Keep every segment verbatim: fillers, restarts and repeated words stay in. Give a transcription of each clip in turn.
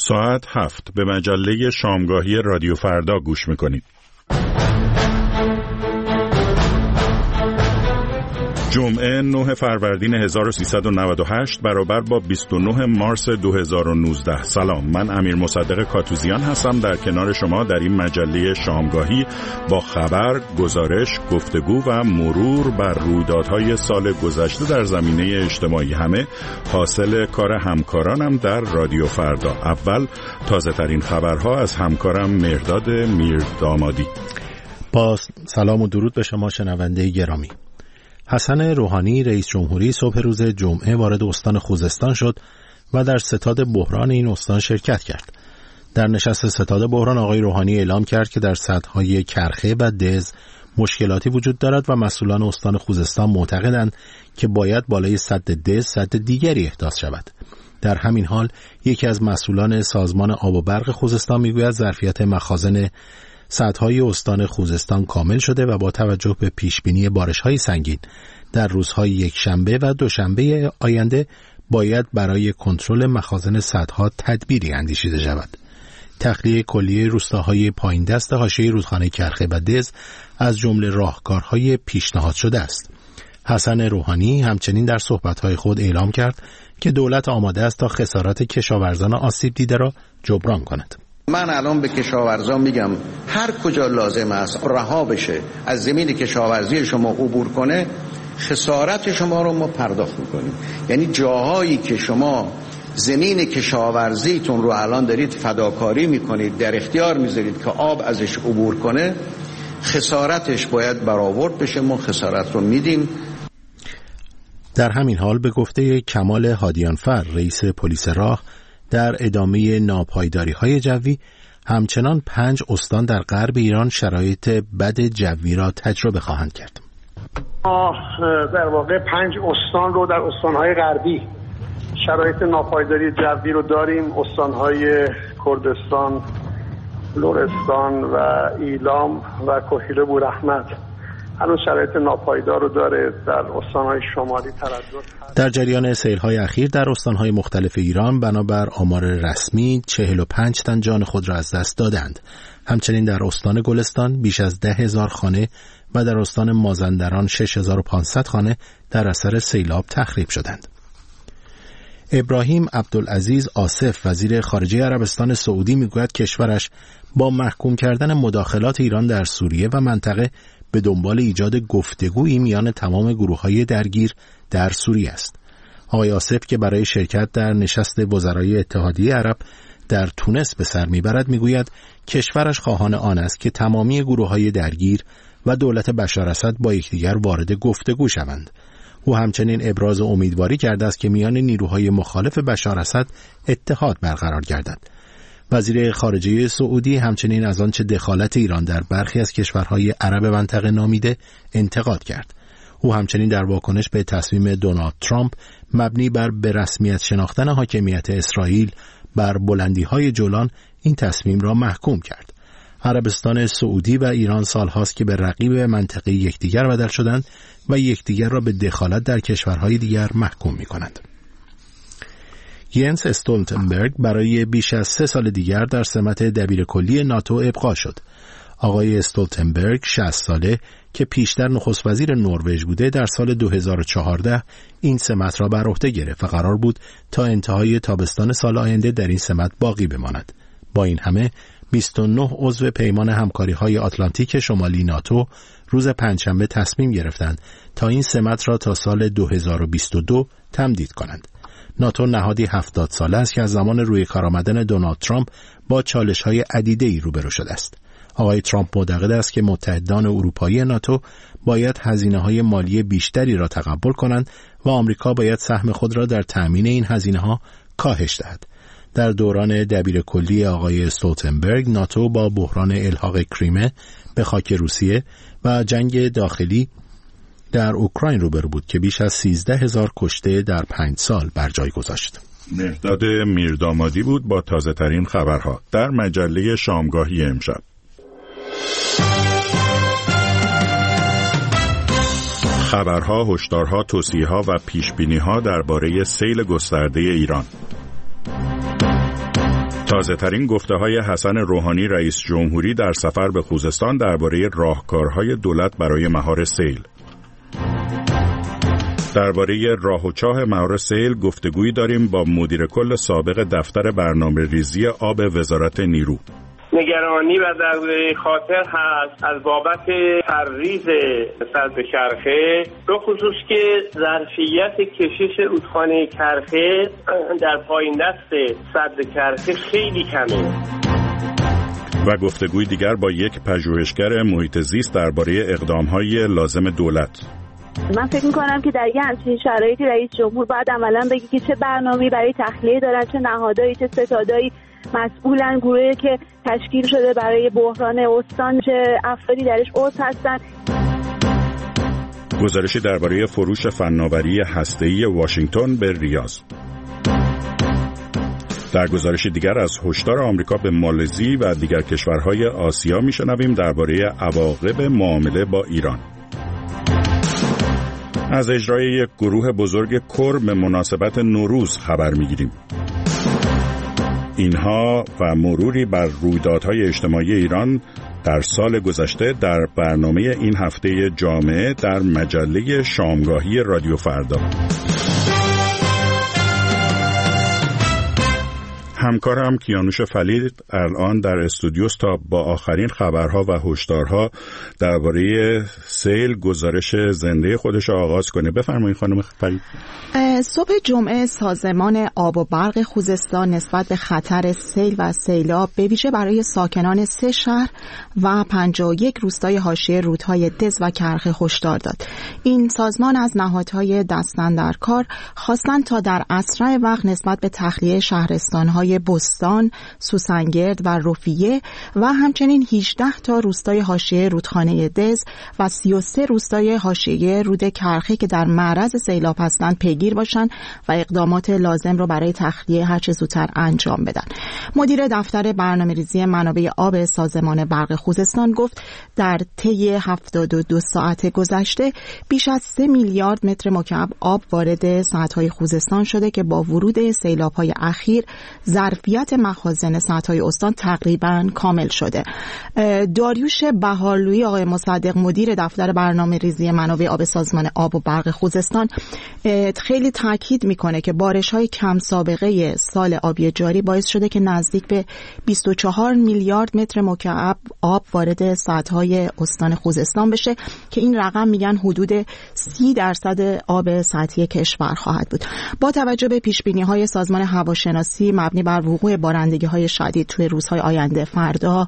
ساعت هفت به مجله شامگاهی رادیو فردا گوش میکنید. جمعه نه فروردین هزار و سیصد و نود و هشت برابر با بیست و نه مارس دو هزار و نوزده. سلام، من امیر مصدق کاتوزیان هستم در کنار شما در این مجله شامگاهی با خبر، گزارش، گفتگو و مرور بر رویدادهای سال گذشته در زمینه اجتماعی، همه حاصل کار همکارانم در رادیو فردا. اول تازه ترین خبرها از همکارم مهرداد میردامادی. با سلام و درود به شما شنونده گرامی. حسن روحانی رئیس جمهوری صبح روز جمعه وارد استان خوزستان شد و در ستاد بحران این استان شرکت کرد. در نشست ستاد بحران آقای روحانی اعلام کرد که در سدهای کرخه و دز مشکلاتی وجود دارد و مسئولان استان خوزستان معتقدند که باید بالای سد دز سد دیگری احداث شود. در همین حال یکی از مسئولان سازمان آب و برق خوزستان میگوید ظرفیت مخازن سدهای استان خوزستان کامل شده و با توجه به پیشبینی بارش‌های سنگین در روزهای یکشنبه و دوشنبه آینده باید برای کنترل مخازن سدها تدبیری اندیشیده شود. تخلیه کلیه روستاهای پایین دست حاشیه رودخانه کرخه و دز از جمله راهکارهای پیشنهاد شده است. حسن روحانی همچنین در صحبت‌های خود اعلام کرد که دولت آماده است تا خسارات کشاورزان آسیب دیده را جبران کند. من الان به کشاورزان میگم هر کجا لازم است رها بشه از زمین کشاورزی شما عبور کنه، خسارت شما رو ما پرداخت میکنیم. یعنی جاهایی که شما زمین کشاورزیتون رو الان دارید فداکاری میکنید، در اختیار میذارید که آب ازش عبور کنه، خسارتش باید برآورد بشه. ما خسارت رو میدیم. در همین حال به گفته کمال هادیانفر رئیس پلیس راه، در ادامه ناپایداری‌های جوی همچنان پنج استان در غرب ایران شرایط بد جوی را تجربه خواهند کرد. ما در واقع پنج استان رو در استان‌های غربی شرایط ناپایداری جوی رو داریم. استان‌های کردستان، لرستان و ایلام و کحیل بورحمت هنوز شرایط ناپایدار رو داره. در استان‌های شمالی تردد. در جریان سیل‌های اخیر در استان‌های مختلف ایران بنابر آمار رسمی چهل و پنج تن جان خود را از دست دادند. همچنین در استان گلستان بیش از ده هزار خانه و در استان مازندران شش هزار و پانصد خانه در اثر سیلاب تخریب شدند. ابراهیم عبدالعزیز آصف وزیر خارجه عربستان سعودی میگوید کشورش با محکوم کردن مداخلات ایران در سوریه و منطقه به دنبال ایجاد گفتگویی میان تمام گروه‌های درگیر در سوریه است. آقای آصف که برای شرکت در نشست وزرای اتحادیه عرب در تونس به سر میبرد میگوید کشورش خواهان آن است که تمامی گروه‌های درگیر و دولت بشار اسد با یکدیگر وارد گفتگو شوند. او همچنین ابراز امیدواری کرده است که میان نیروهای مخالف بشار اسد اتحاد برقرار گردد. وزیر خارجه سعودی همچنین از آنچه دخالت ایران در برخی از کشورهای عرب منطقه نامیده انتقاد کرد. او همچنین در واکنش به تصمیم دونالد ترامپ مبنی بر به رسمیت شناختن حاکمیت اسرائیل بر بلندی‌های جولان این تصمیم را محکوم کرد. عربستان سعودی و ایران سالهاست که به رقیب منطقه یکدیگر بدل شدند و یکدیگر را به دخالت در کشورهای دیگر محکوم می‌کنند. ینس استولتنبرگ برای بیش از سه سال دیگر در سمت دبیرکلی ناتو ابقا شد. آقای استولتنبرگ شصت ساله که پیشتر نخست وزیر نروژ بوده در سال دو هزار و چهارده این سمت را بر عهده گرفت و قرار بود تا انتهای تابستان سال آینده در این سمت باقی بماند. با این همه بیست و نه عضو پیمان همکاری‌های آتلانتیک شمالی ناتو روز پنجشنبه تصمیم گرفتند تا این سمت را تا سال دو هزار و بیست و دو تمدید کنند. ناتو نهادی هفتاد ساله است که از زمان روی کار آمدن دونالد ترامپ با چالش‌های عدیده‌ای روبرو شده است. آقای ترامپ معتقد است که متحدان اروپایی ناتو باید هزینه‌های مالی بیشتری را تقبل کنند و آمریکا باید سهم خود را در تأمین این هزینه‌ها کاهش دهد. در دوران دبیرکلی آقای استولتنبرگ ناتو با بحران الحاق کریمه به خاک روسیه و جنگ داخلی در اوکراین روبرو بود که بیش از سیزده هزار کشته در پنج سال بر جای گذاشت. مهرداد میردامادی بود با تازه ترین خبرها در مجله شامگاهی امشب. خبرها، هشدارها، توصیه‌ها و پیشبینی‌ها درباره سیل گسترده ایران. تازه ترین گفته های حسن روحانی رئیس جمهوری در سفر به خوزستان درباره راهکارهای دولت برای مهار سیل. درباره راه و چاه مهار سیل گفتگویی داریم با مدیر کل سابق دفتر برنامه ریزی آب وزارت نیرو. نگرانی و در خاطر هست از بابت تریز سد کرخه، به خصوص که ظرفیت کشش رودخانه کرخه در پایین دست سد کرخه خیلی کمه. و گفتگوی دیگر با یک پژوهشگر محیط زیست درباره اقدام‌های لازم دولت. من فکر میکنم که در یه همچین شرایطی رئیس جمهور باید عملاً بگی که چه برنامه‌ای برای تخلیه دارن، چه نهادهایی، چه ستادهایی مسئولن، گروهی که تشکیل شده برای بحران استان، چه افرادی درش عضو هستن. گزارشی درباره فروش فناوری هسته‌ای واشنگتن به ریاض. در گزارشی دیگر از هشدار آمریکا به مالزی و دیگر کشورهای آسیا میشنویم درباره عواقب معامله با ایران. از اجرای یک گروه بزرگ کرد به مناسبت نوروز خبر میگیریم. اینها و مروری بر رویدادهای اجتماعی ایران در سال گذشته در برنامه این هفته جامعه در مجله شامگاهی رادیو فردا. همکارم کیانوش فلید الان در استودیوست تا با آخرین خبرها و هشدارها درباره سیل گزارش زنده خودش آغاز کنه. بفرمایید خانم فلید. صبح جمعه سازمان آب و برق خوزستان نسبت به خطر سیل و سیلاب به ویژه برای ساکنان سه شهر و پنجاه و یک روستای حاشیه رودهای دز و کرخه هشدار داد. این سازمان از نهادهای دستاندرکار خواستند تا در اسرع وقت نسبت به تخلیه شهرستانهای بستان، سوسنگرد و رفیه و همچنین هجده تا روستای حاشیه رودخانه دز و سی و سه روستای حاشیه رود کرخه که در معرض سیلاب هستند پیگیر باشند و اقدامات لازم رو برای تخلیه هر چه زودتر انجام بدن. مدیر دفتر برنامه‌ریزی منابع آب سازمان برق خوزستان گفت در طی هفتاد و دو ساعت گذشته بیش از سه میلیارد متر مکعب آب وارد سدهای خوزستان شده که با ورود سیلاب‌های اخیر ظرفیت مخازن سدهای استان تقریباً کامل شده. داریوش بهارلویی آقای مصدق مدیر دفتر برنامه‌ریزی منابع آب سازمان آب و برق خوزستان خیلی تاکید میکنه که بارش‌های کم سابقه سال آبی جاری باعث شده که نزدیک به بیست و چهار میلیارد متر مکعب آب وارد سدهای استان خوزستان بشه که این رقم میگن حدود سی درصد آب سطحی کشور خواهد بود. با توجه به پیشبینی‌های سازمان هواشناسی مبنی بر وقوع بارندگی‌های شدید توی روزهای آینده، فردا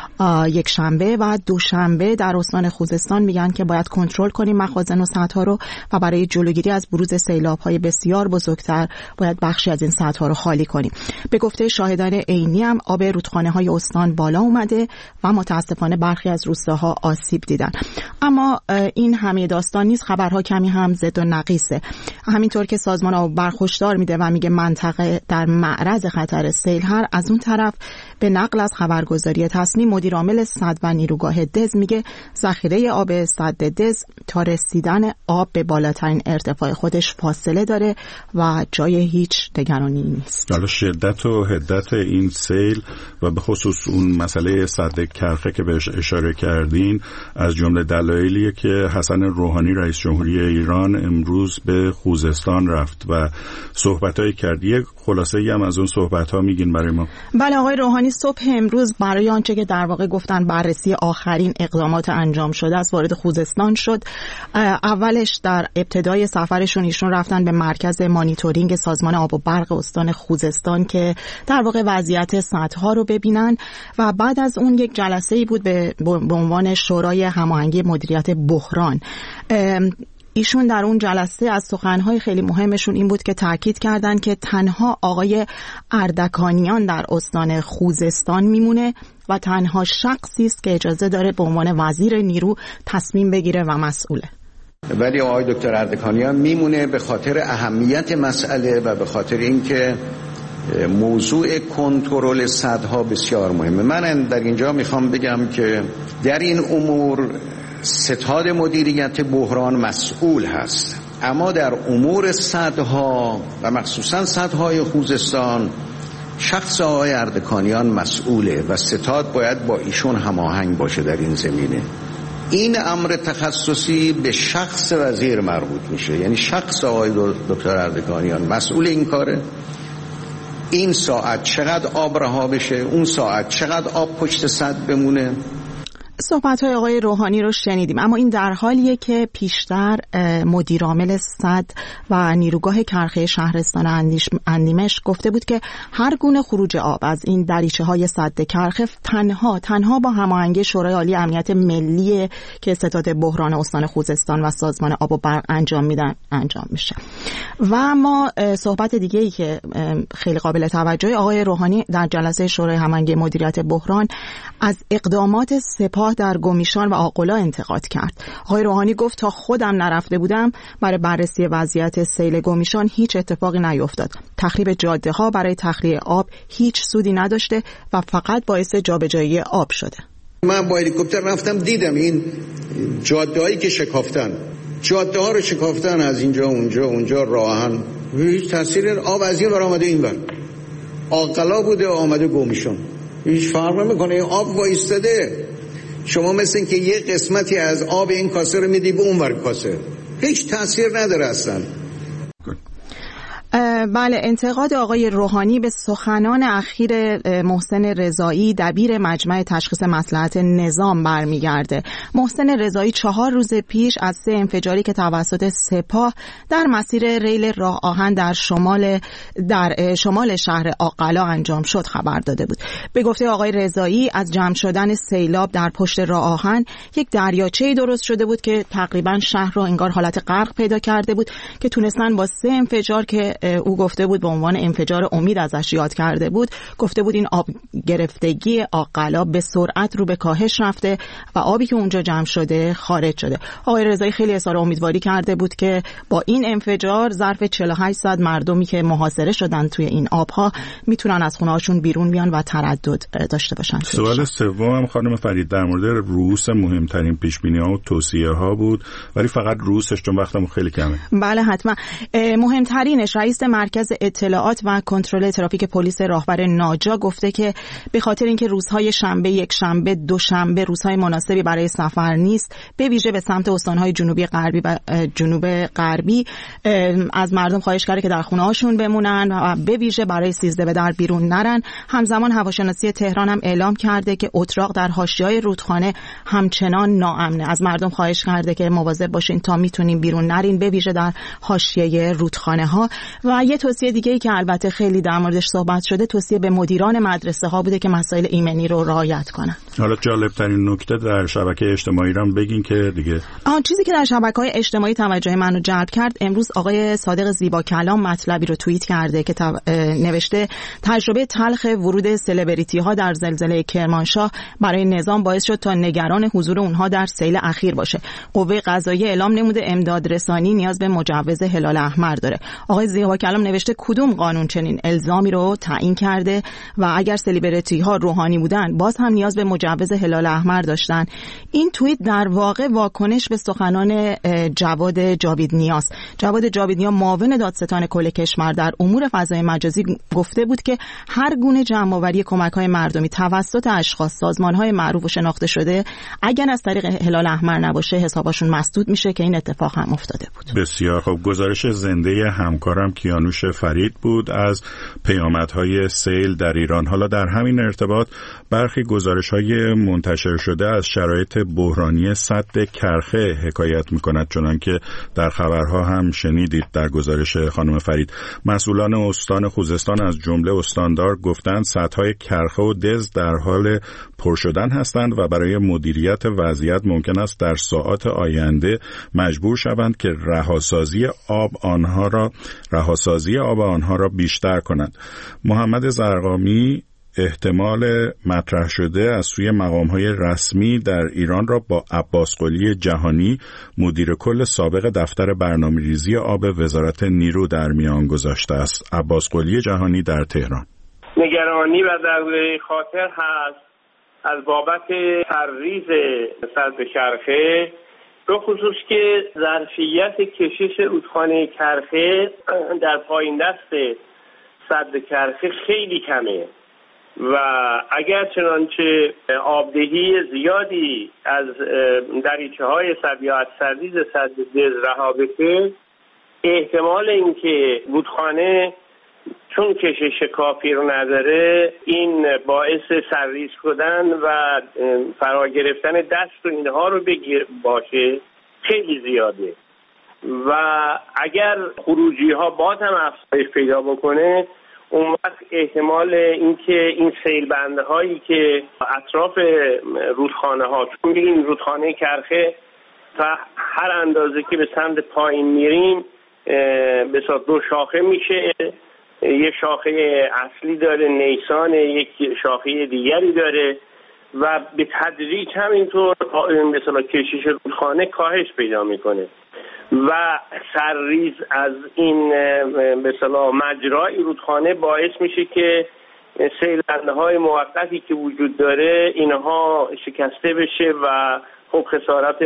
یک شنبه و دوشنبه در استان خوزستان میگن که باید کنترل کنیم مخازن و سدها رو و برای جلوگیری از بروز سیلاب‌های بسیار بزرگتر باید بخشی از این سدها رو خالی کنیم. به گفته شاهدان عینی هم آب رودخانه‌های استان بالا اومده و متاسفانه برخی از روستاها آسیب دیدن. اما این همه داستان نیست، خبرها کمی هم زد و نقیصه. همینطور که سازمان آب و برق هشدار میده و میگه منطقه در معرض خطر سیل هر، از اون طرف به نقل از خبرگزاری تصنیم مدیر عامل سد و نیروگاه دز میگه ذخیره آب سد دز تا رسیدن آب به بالاترین ارتفاع خودش فاصله داره و جای هیچ نگرانی نیست. حالا شدت و حدت این سیل و به خصوص اون مسئله سد کرخه که بهش اشاره کردین از جمله دلایلیه که حسن روحانی رئیس جمهوری ایران امروز به خوزستان رفت و صحبتایی کرد. یک خلاصه‌ای هم از اون صحبت‌ها میگین برای ما؟ بله، آقای روحانی صبح امروز برای آنچه که در واقع گفتن بررسی آخرین اقدامات انجام شده است وارد خوزستان شد. اولش در ابتدای سفرشون ایشون رفتن به مرکز مانیتورینگ سازمان آب و برق استان خوزستان که در واقع وضعیت سدها رو ببینن و بعد از اون یک جلسه‌ای بود به عنوان شورای هماهنگی مدیریت بحران. ایشون در اون جلسه از سخنهای خیلی مهمشون این بود که تاکید کردن که تنها آقای اردکانیان در استان خوزستان میمونه و تنها شخصی است که اجازه داره به عنوان وزیر نیرو تصمیم بگیره و مسئوله. ولی آقای دکتر اردکانیان میمونه به خاطر اهمیت مسئله و به خاطر اینکه موضوع کنترل سدها بسیار مهمه. من در اینجا میخوام بگم که در این امور ستاد مدیریت بحران مسئول هست، اما در امور سدها و مخصوصا سدهای خوزستان شخص آقای اردکانیان مسئوله و ستاد باید با ایشون هماهنگ باشه در این زمینه. این امر تخصصی به شخص وزیر مربوط میشه، یعنی شخص آقای دکتر اردکانیان مسئول این کاره. این ساعت چقدر آب رها بشه، اون ساعت چقدر آب پشت سد بمونه. صحبت‌های آقای روحانی رو شنیدیم، اما این در حالیه که پیشتر مدیرعامل سد و نیروگاه کرخه شهرستان اندیمش گفته بود که هر گونه خروج آب از این دریچه‌های سد کرخه تنها تنها با هماهنگی شورای عالی امنیت ملی که ستاد بحران استان خوزستان و سازمان آب و برق انجام میدن انجام میشه. و ما صحبت دیگه‌ای که خیلی قابل توجه آقای روحانی در جلسه شورای هماهنگی مدیریت بحران از اقدامات سپاه در گمیشان و آقلا انتقاد کرد. آقای روحانی گفت تا خودم نرفته بودم برای بررسی وضعیت سیل گمیشان هیچ اتفاقی نیفتاد. تخریب جاده ها برای تخلیه آب هیچ سودی نداشته و فقط باعث جابجایی آب شده. من با هلیکوپتر رفتم دیدم این جاده هایی که شکافتن، جاده ها رو شکافتن از اینجا اونجا اونجا راهن، هیچ تاثیر آب از این ور آمده این ور. آقلا بوده آمده گمیشان، هیچ فرق نمیکنه. آب وایستاده. شما مثل این که یه قسمتی از آب این کاسه رو میدی به اون ور کاسه، هیچ تاثیر نداره اصلا. بله، انتقاد آقای روحانی به سخنان اخیر محسن رضایی دبیر مجمع تشخیص مصلحت نظام برمیگرده. محسن رضایی چهار روز پیش از سه انفجاری که توسط سپاه در مسیر ریل راه آهن در شمال در شمال شهر آقلا انجام شد خبر داده بود. به گفته آقای رضایی از جمع شدن سیلاب در پشت راه آهن یک دریاچه‌ای درست شده بود که تقریبا شهر را انگار حالت غرق پیدا کرده بود که تونستن با سه انفجار که او گفته بود به عنوان انفجار امید ازش یاد کرده بود، گفته بود این آب گرفتگی آقلا به سرعت رو به کاهش رفته و آبی که اونجا جمع شده خارج شده. آقای رضایی خیلی اظهار امیدواری کرده بود که با این انفجار ظرف چهل و هشت ساعت مردمی که محاصره شدن توی این آبها میتونن از خونه‌هاشون بیرون بیان و تردد داشته باشن. سوال سوم خانم فرید در مورد رؤوس مهمترین پیش‌بینی‌ها و توصیه‌ها بود، ولی فقط رؤوسش چون وقتمون خیلی کمه. بله حتما. مهمترینش رئیس مرکز اطلاعات و کنترل ترافیک پلیس راهبر ناجا گفته که به خاطر اینکه روزهای شنبه، یک شنبه، دوشنبه روزهای مناسبی برای سفر نیست، به ویژه به سمت استان‌های جنوبی غربی و جنوب غربی از مردم خواهش کرده که در خونه‌هاشون بمونن و به ویژه برای سیزده به در بیرون نرن. همزمان هواشناسی تهران هم اعلام کرده که اتراق در حاشیه‌های رودخانه همچنان ناامنه. از مردم خواهش کرده که مواظب باشین تا میتونین بیرون نرین، به ویژه در حاشیه رودخانه ها. و یه توصیه دیگه ای که البته خیلی در موردش صحبت شده، توصیه به مدیران مدرسه ها بوده که مسائل ایمنی رو رعایت کنن. حالا جالب ترین نکته در شبکه اجتماعی رو بگین که دیگه آن چیزی که در شبکه‌های اجتماعی توجه منو جلب کرد، امروز آقای صادق زیبا کلام مطلبی رو توییت کرده که تب... نوشته تجربه تلخ ورود سلبریتی ها در زلزله کرمانشاه برای نظام باعث شد تا نگران حضور اونها در سیل اخیر باشه. قوه قضاییه اعلام نموده امداد رسانی نیاز به مجوز هلال احمر داره. آقای زیبا کلام نوشته کدوم قانون چنین الزامی رو تعیین کرده و اگر سلبریتی ها روحانی بودن باز هم نیاز به مجوز هلال احمر داشتن. این توییت در واقع واکنش به سخنان جواد جاوید نیاز. جواد جاوید نیاز معاون دادستان کل کشور در امور فضای مجازی گفته بود که هر گونه جمع‌آوری کمک‌های مردمی توسط اشخاص، سازمان‌های معروف و شناخته شده اگر از طریق هلال احمر نباشه حسابشون مسدود میشه که این اتفاق هم افتاده بود. بسیار خوب. گزارش زنده همکارم کیانوش فرید بود از پیامدهای سیل در ایران. حالا در همین ارتباط برخی گزارش‌های منتشر شده از شرایط بحرانی سد کرخه حکایت می‌کند، چنانکه در خبرها هم شنیدید در گزارش خانم فرید. مسئولان استان خوزستان از جمله استاندار گفتند سدهای کرخه و دز در حال پر شدن هستند و برای مدیریت وضعیت ممکن است در ساعات آینده مجبور شوند که رهاسازی آب آنها را رهاسازی آب آنها را بیشتر کنند. محمد زرقامی احتمال مطرح شده از سوی مقام‌های رسمی در ایران را با عباس قلی جهانی مدیر کل سابق دفتر برنامه‌ریزی آب وزارت نیرو در میان گذاشته است. عباس قلی جهانی در تهران: نگرانی و در خاطر هست از بابت تریز سد کرخه، به خصوص که ظرفیت کشش رودخانه کرخه در پایین دست سد کرخه خیلی کمه و اگر چنانچه آبدهی زیادی از دریچه های سد یا از سردیز سد دز رها بشه، احتمال اینکه رودخانه چون کشش کافی رو نداره این باعث سرریز شدن و فرا گرفتن دست و اینها رو بگیر باشه خیلی زیاده و اگر خروجی ها باز هم افزایش پیدا بکنه، اون وقت احتمال اینکه این سیل بنده هایی که اطراف رودخانه ها، چون این رودخانه کرخه تا هر اندازه که به سمت پایین میریم به صورت دو شاخه میشه، یه شاخه اصلی داره نیسان، یک شاخه دیگری داره و به تدریج همینطور مثلا کشش رودخانه کاهش پیدا میکنه و سرریز از این مثلا مجرای رودخانه باعث میشه که سیلندهای موقتی که وجود داره اینها شکسته بشه و خب خسارت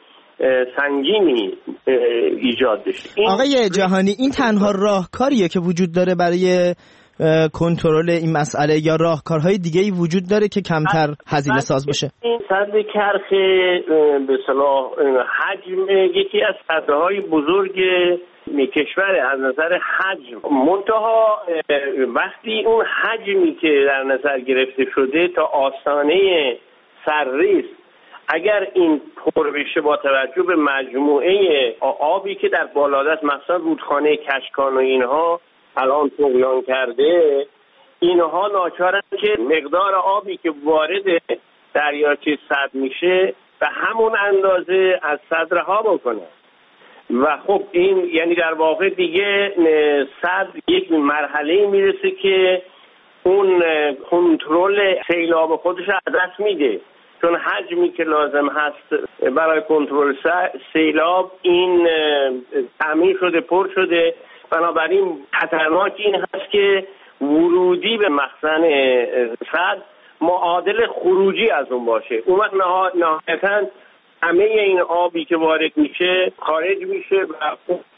سنگینی ایجاد بشه. آقای جهانی، این تنها راهکاریه که وجود داره برای کنترل این مسئله یا راهکارهای دیگه‌ای وجود داره که کمتر هزینه ساز بشه؟ این سد کرخه به اصطلاح حجم یکی از سدهای بزرگ کشور از نظر حجم، منتها وقتی اون حجمی که در نظر گرفته شده تا آستانه سرریز اگر این پر بشه با توجه به مجموعه آبی که در بالادست مثلا رودخانه کشکان و اینها الان طغیان کرده، اینها ناچارن که مقدار آبی که وارد دریاچه سد میشه به همون اندازه از سد رها بکنه و خب این یعنی در واقع دیگه سد یک مرحله میرسه که اون کنترل سیلاب خودش از دست میده، چون حجمی که لازم هست برای کنترل سیلاب این تعمیر شده، پر شده. بنابراین خطرناک این هست که ورودی به مخزن سد معادل خروجی از اون باشه. اون وقت نهایتاً همه این آبی که وارد میشه خارج میشه و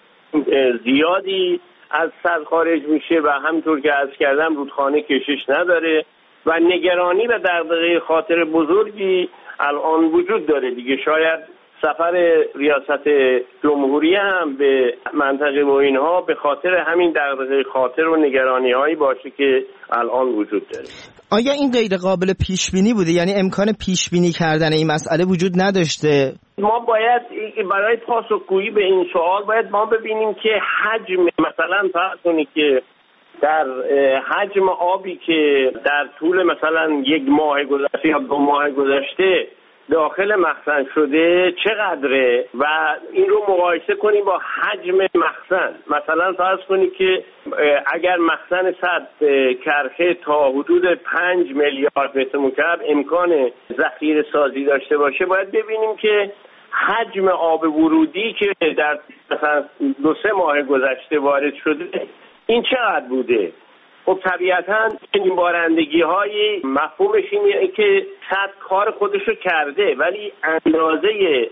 زیادی از سد خارج میشه و همونطور که عرض کردم رودخانه کشش نداره و نگرانی و دغدغه خاطر بزرگی الان وجود داره دیگه. شاید سفر ریاست جمهوری هم به منطقه و اینها به خاطر همین دغدغه خاطر و نگرانی هایی باشه که الان وجود داره. آیا این غیر قابل پیش بینی بوده؟ یعنی امکان پیش بینی کردن این مسئله وجود نداشته؟ ما باید برای پاسخگویی به این سوال باید ما ببینیم که حجم مثلا فرض کنید که در حجم آبی که در طول مثلا یک ماه گذشته یا دو ماه گذشته داخل مخزن شده چقدره و این رو مقایسه کنیم با حجم مخزن. مثلا فرض کنید که اگر مخزن سد کرخه تا حدود پنج میلیارد متر مکعب امکان ذخیره سازی داشته باشه، باید ببینیم که حجم آب ورودی که در مثلا دو سه ماه گذشته وارد شده این چقدر بوده. خب طبیعتاً این بارندگی های مفهومش اینه که سد کار خودشو کرده، ولی اندازه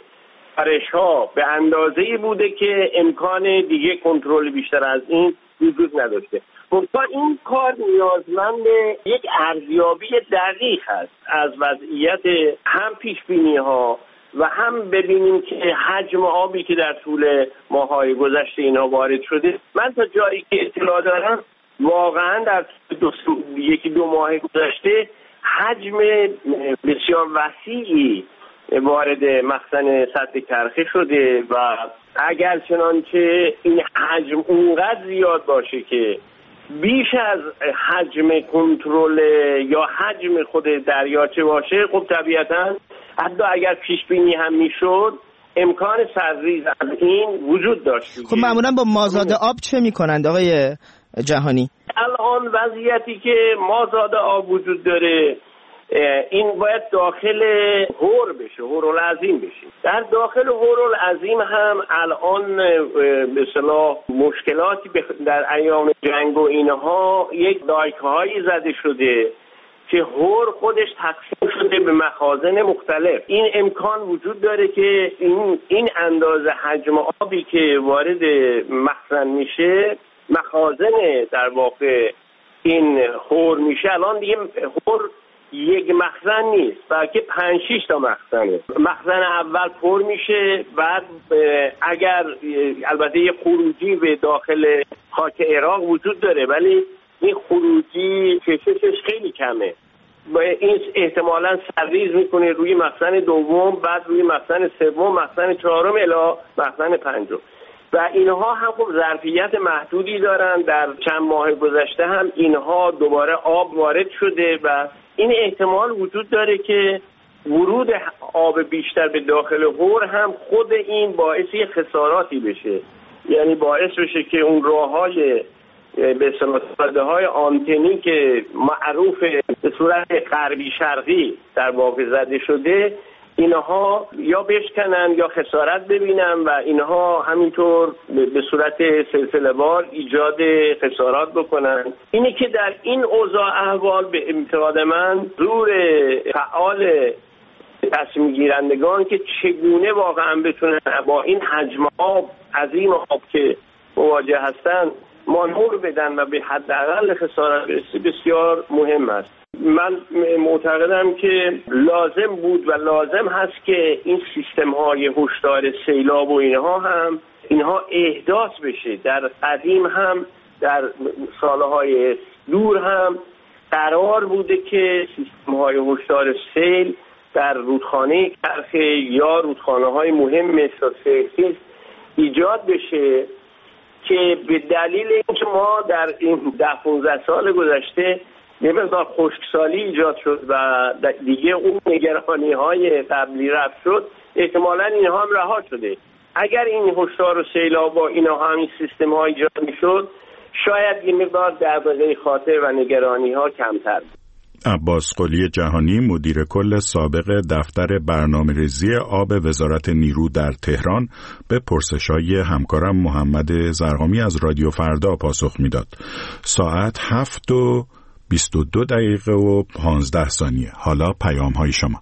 بارش ها به اندازه‌ای بوده که امکان دیگه کنترل بیشتر از این وجود نداشته. خب تا این کار نیازمند یک ارزیابی دقیق هست از وضعیت هم پیش بینی ها و هم ببینیم که حجم آبی که در طول ماه‌های گذشته اینا وارد شده. من تا جایی که اطلاع دارم واقعا در دو یکی دو ماه گذشته حجم بسیار وسیعی وارد مخزن سد کرخه شده و اگر چنانچه این حجم اونقدر زیاد باشه که بیش از حجم کنترل یا حجم خود دریاچه باشه، خب طبیعتا حتی اگر پیش بینی هم میشد امکان سرریز از این وجود داشت. خب معمولا با مازاد آب چه میکنند آقای جهانی؟ الان وضعیتی که مازاد آب وجود داره این باید داخل هور بشه، هورالعظیم بشه. در داخل هورالعظیم هم الان به اصطلاح مشکلاتی در ایام جنگ و اینها یک دایک‌هایی زده شده که هور خودش تقسیم شده به مخازن مختلف. این امکان وجود داره که این این اندازه حجم آبی که وارد مخزن میشه مخازن در واقع این خور میشه. الان دیگه خور یک مخزن نیست، بلکه پنج شش تا مخزنه. مخزن اول پر میشه، بعد اگر البته یه خروجی به داخل خاک عراق وجود داره، ولی این خروجی کششش خیلی کمه. این احتمالاً سرریز میکنه روی مخزن دوم، بعد روی مخزن سوم، مخزن چهارم الی مخزن پنجم، و اینها هم خب ظرفیت محدودی دارن. در چند ماه گذشته هم اینها دوباره آب وارد شده و این احتمال وجود داره که ورود آب بیشتر به داخل حور هم خود این باعث خساراتی بشه، یعنی باعث بشه که اون راه‌های به اصطلاح های آنتنی که معروف به صورت غربی شرقی در واقع زده شده، اینها یا بشکنن یا خسارت ببینن و اینها همینطور به صورت سلسله‌وار ایجاد خسارات بکنن. اینه که در این اوضاع احوال به اعتقاد من زور فعال تصمیم گیرندگان که چگونه واقعا بتونن با این حجم آب، عظیم آب که مواجه هستن، مانور بدن و به حداقل خسارت برسه بسیار مهم است. من معتقدم که لازم بود و لازم هست که این سیستم های هشدار سیلاب و اینها هم اینها احداث بشه. در قدیم هم در سالهای دور هم قرار بوده که سیستم های هشدار سیل در رودخانه کرخه یا رودخانه های مهم مثل سرخیز ایجاد بشه، که به دلیل اینکه ما در این ده پانزده سال گذشته یه مقدار خشکسالی ایجاد شد و دیگه اون نگرانی های قبلی رفت شد، احتمالاً اینها هم رها شده. اگر این هشدار و سیلاب با اینها همین سیستم ها ایجاد میشد، شاید یه مقدار دغدغه خاطر و نگرانی ها کمتر بود. عباس قلی جهانی، مدیر کل سابق دفتر برنامه‌ریزی آب وزارت نیرو در تهران، به پرسش‌های همکارم محمد زرقامی از رادیو فردا پاسخ میداد. ساعت هفت و بیست و دو دقیقه و پانزده ثانیه. حالا پیام‌های شما.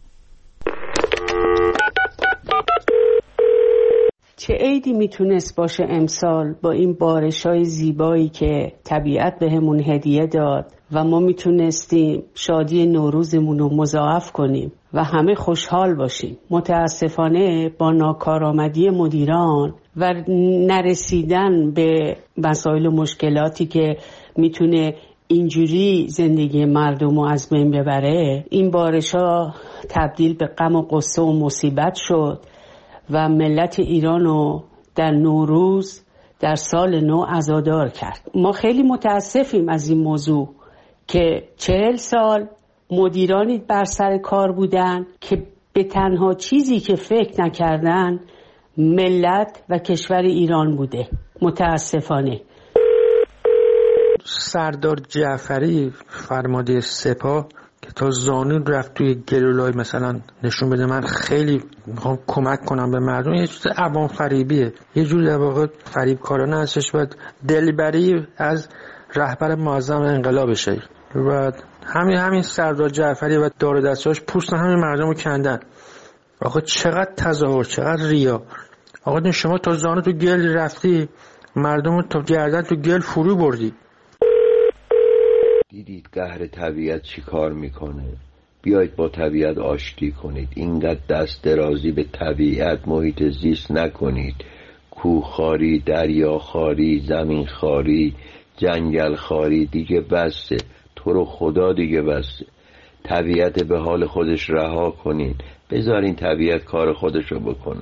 چه عیدی میتونست باشه امسال با این بارش‌های زیبایی که طبیعت بهمون هدیه داد و ما میتونستیم شادی نوروزمون رو مضاعف کنیم و همه خوشحال باشیم. متاسفانه با ناکارآمدی مدیران و نرسیدن به مسائل و مشکلاتی که میتونه اینجوری زندگی مردم رو از بین ببره، این بارش‌ها تبدیل به غم و غصه و مصیبت شد و ملت ایران رو در نوروز در سال نو عزادار کرد. ما خیلی متاسفیم از این موضوع که چهل سال مدیرانی بر سر کار بودن که به تنها چیزی که فکر نکردن ملت و کشور ایران بوده. متاسفانه. سردار جعفری فرمانده سپاه که تا زانو رفت توی گلولای مثلا نشون بده من خیلی میخوام کمک کنم به مردم، یه چیز عوام فریبیه، یه جور در واقع فریب کارانه هستش و دلبری از رهبر معظم انقلابشه. و همین همین سردار جعفری و دار دستاش پوست همین مردم رو کندن. آقا چقدر تظاهر، چقدر ریا. آقا شما تا زانو تو گل رفتی، مردم رو تا گردن تو گل فرو بردی. دیدید قهر طبیعت چی کار میکنه؟ بیایید با طبیعت آشتی کنید. اینقدر دست درازی به طبیعت، محیط زیست نکنید. کوهخواری، دریاخواری، زمینخواری، جنگل خاری دیگه بسته. تو رو خدا دیگه بسته. طبیعت به حال خودش رها کنین، بذارین طبیعت کار خودش رو بکنه.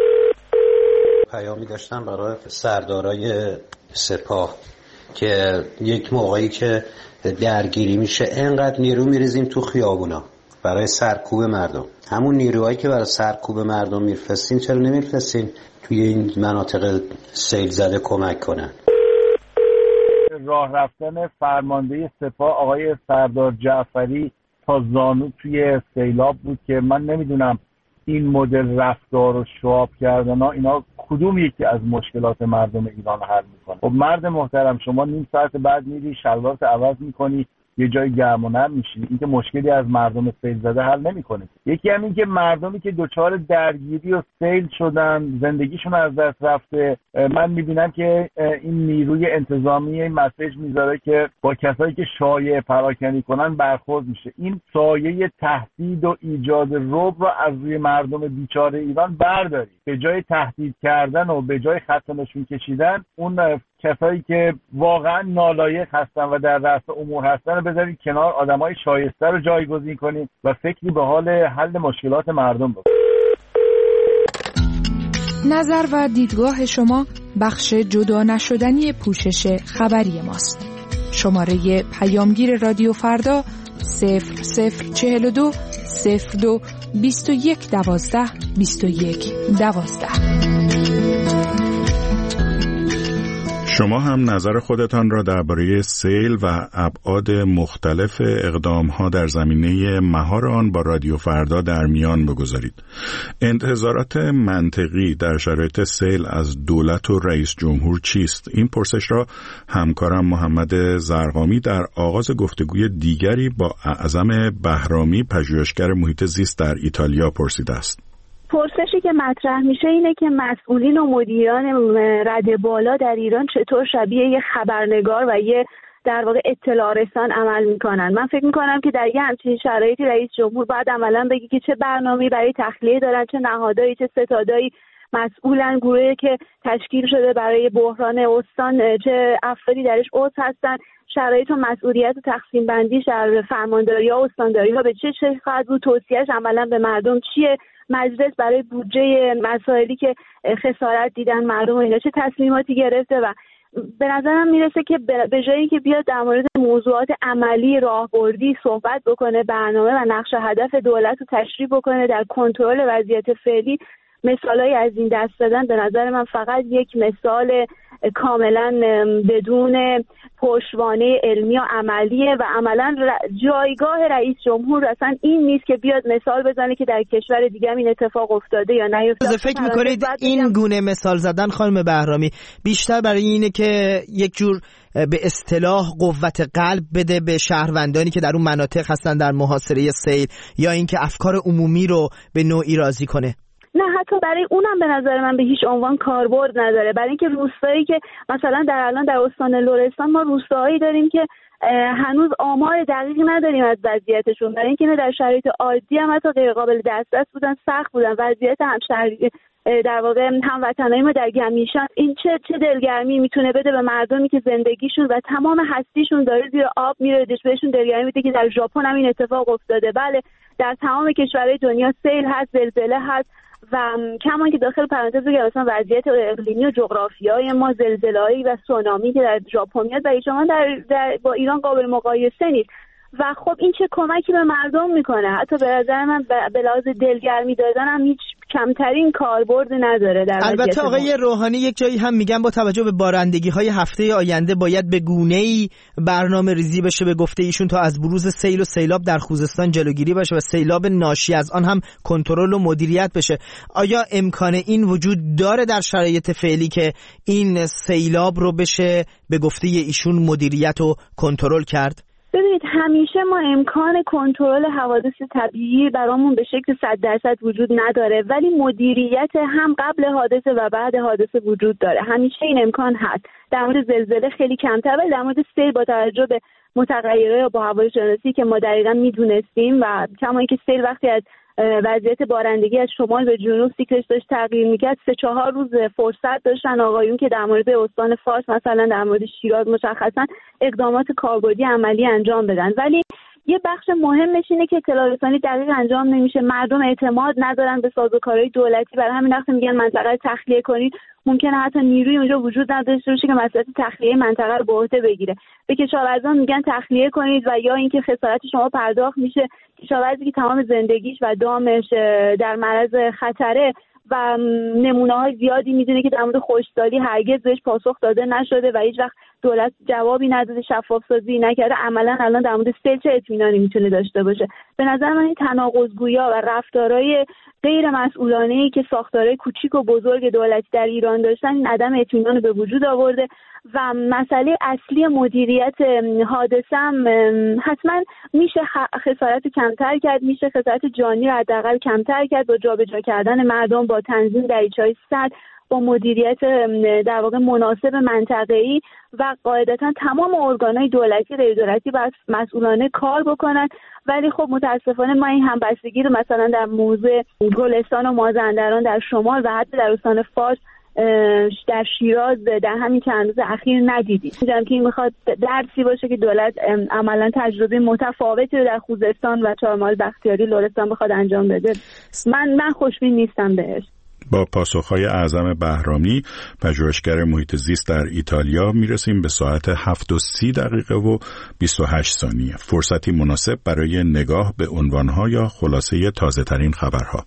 پیامی داشتم برای سردارای سپاه که یک موقعی که درگیری میشه انقدر نیرو میریزیم تو خیابونا برای سرکوب مردم. همون نیروهایی که برای سرکوب مردم میرفرستین چرا نمیرفرستین توی این مناطق سیل زده کمک کنن؟ راه رفتن فرمانده سپاه آقای سردار جعفری تا زانو توی سیلاب بود که من نمیدونم این مدل رفتار و شواب کردن ها اینا کدوم یکی از مشکلات مردم ایران حل میکنه. خب مرد محترم، شما نیم ساعت بعد میری شلوارت عوض میکنی، یه جای گرم و نرم میشید. اینکه مشکلی از مردم سیل زده حل نمیکنه. یکی هم این که مردمی که دچار درگیری و سیل شدن، زندگیشون از دست رفته، من میبینم که این نیروی انتظامی این مسیج میذاره که با کسایی که شایعه پراکنی کنن برخورد میشه. این سایه تهدید و ایجاد رعب رو از روی مردم بیچاره ایران بردارید. به جای تهدید کردن و به جای خط نشون کشیدن، اون کسایی که واقعا نالایق هستن و در رأس امور هستن رو بذارید کنار، آدمای شایسته رو جایگزین کنید و فکری به حال حل مشکلات مردم بکنید. نظر و دیدگاه شما بخش جدا نشدنی پوشش خبری ماست. شماره پیامگیر رادیو فردا صفر صفر چهل و دو صفر دو بیست و یک دوازده بیست و یک دوازده. شما هم نظر خودتان را درباره سیل و ابعاد مختلف اقدام‌ها در زمینه مهار آن با رادیو فردا در میان بگذارید. انتظارات منطقی در شرایط سیل از دولت و رئیس جمهور چیست؟ این پرسش را همکارم محمد زرقامی در آغاز گفتگوی دیگری با اعظم بهرامی، پژوهشگر محیط زیست در ایتالیا پرسیده است. پرسشی که مطرح میشه اینه که مسئولین و مدیران رده بالا در ایران چطور شبیه یه خبرنگار و یه در واقع اطلاع رسان عمل میکنن. من فکر میکنم که در یه همچین شرایطی رئیس جمهور باید عملا بگی که چه برنامه‌ای برای تخلیه دارن، چه نهادهایی، چه ستادایی مسئولن، گروهی که تشکیل شده برای بحران استان، چه افرادی درش عضو هستن، شرایط و مسئولیت و تقسیم بندیش در فرمانداری‌ها و استانداری‌ها به چه شکل خواهد بود، توصیه‌اش عملا به مردم چیه، مجلس برای بودجه مسائلی که خسارت دیدن مردم و اینا چه تصمیماتی گرفته. و به نظرم میرسه که به جایی که بیاد در مورد موضوعات عملی راهبردی صحبت بکنه، برنامه و نقش هدف دولت رو تشریح بکنه در کنترل وضعیت فعلی، مثالایی از این دست دادن به نظر من فقط یک مثال کاملا بدون پشتوانه علمی و عملیه و عملا جایگاه رئیس جمهور اصلا این نیست که بیاد مثال بزنه که در کشور دیگه این اتفاق افتاده یا نیفتاده. فکر میکنید این گونه مثال زدن خانم بهرامی بیشتر برای اینه که یک جور به اصطلاح قوت قلب بده به شهروندانی که در اون مناطق هستن در محاصره سیل، یا اینکه افکار عمومی رو به نوعی راضی کنه؟ نه، حتی برای اونم به نظر من به هیچ عنوان کاربرد نداره. برای اینکه روستایی که مثلا در الان در استان لرستان ما روستاهایی داریم که هنوز آمار دقیقی نداریم از وضعیتشون، برای اینکه در شرایط عادی هم حتی غیر قابل دسترس بودن، سخت بودن. وضعیت همشهری در واقع هموطنای ما در گمیشن این چه چه دلگرمی میتونه بده به مردمی که زندگیشون و تمام هستیشون داره زیر آب میره، بهشون دلگرمی میده که در ژاپن هم این اتفاق افتاده. بله، در تمام کشورهای دنیا سیل هست، زلزله هست و کمان که داخل پرانتز بگم مثلا وضعیت اقلیمی و جغرافیایی ما، زلزله‌ای و سونامی که در ژاپن میاد و شما در, در با ایران قابل مقایسه نیست. و خب این چه کمکی به مردم میکنه؟ حتی به نظر من به لحاظ دلگرمی دادن هم هیچ کمترین کاربرد نداره. در البته آقای روحانی یک جایی هم میگن با توجه به بارندگی های هفته آینده باید به گونه‌ای برنامه ریزی بشه به گفته ایشون تا از بروز سیل و سیلاب در خوزستان جلوگیری بشه و سیلاب ناشی از آن هم کنترل و مدیریت بشه. آیا امکان این وجود داره در شرایط فعلی که این سیلاب رو بشه به گفته ایشون مدیریت و کنترل کرد؟ ببینید، همیشه ما امکان کنترل حوادث طبیعی برامون به شکل صد درصد وجود نداره، ولی مدیریت هم قبل حادثه و بعد حادثه وجود داره. همیشه این امکان هست. در مورد زلزله خیلی کمتر، ولی در مورد سیل با توجه به متغیرهای با هوای شناسی که ما دقیقاً میدونستیم و کما اینکه سیل وقتی از وضعیت بارندگی از شمال به جنوب سیکلش داشت تغییر میکرد، سه چهار روز فرصت داشتن آقایون که در مورد استان فارس مثلا در مورد شیراز مشخصا اقدامات کاربردی عملی انجام بدن. ولی یه بخش مهمش اینه که اطلاع رسانی دقیق انجام نمیشه، مردم اعتماد ندارن به سازوکارهای دولتی، برای همین وقت میگن منطقه تخلیه کنید، ممکنه حتی نیروی اونجا وجود نداشته باشه که مسئله تخلیه منطقه رو به عهده بگیره. به کشاورزان میگن تخلیه کنید و یا اینکه خسارت شما پرداخت میشه. کشاورزی که تمام زندگیش و دامش در معرض خطره و نمونه‌های زیادی میدونه که در مورد خشکسالی هرگز بهش پاسخ داده نشده و هیچ وقت دولت جوابی نداده، شفاف سازی نکرده، عملا الان در مورد سیل چه اطمینانی میتونه داشته باشه؟ به نظر من این تناقض‌گویی و رفتارهای غیر مسئولانه‌ای که ساختارهای کوچیک و بزرگ دولتی در ایران داشتن این عدم اطمینان به وجود آورده و مسئله اصلی مدیریت حادثه هم حتما میشه خسارت کمتر کرد، میشه خسارت جانی رو حداقل کمتر کرد با جابجا کردن مردم، با تنظیم دریچه‌های سد، با مدیریت در واقع مناسب منطقه‌ای و قاعدتا تمام ارگان‌های دولتی غیر دولتی باید مسئولانه کار بکنن. ولی خب متاسفانه ما این همبستگی رو مثلا در موضوع گلستان و مازندران در شمال و حتی در استان فارس در شیراز در همین چند روز اخیر ندیدیم. می‌دونم که این میخواد درسی باشه که دولت عملا تجربه متفاوتی رو در خوزستان و چهارمحال بختیاری لرستان بخواد انجام بده. من من خوشبین نیستم بهش. با پاسخهای اعظم بهرامی، پژوهشگر محیط زیست در ایتالیا، میرسیم به ساعت هفت و سی دقیقه و بیست و هشت ثانیه. فرصتی مناسب برای نگاه به عنوانها یا خلاصه تازه ترین خبرها.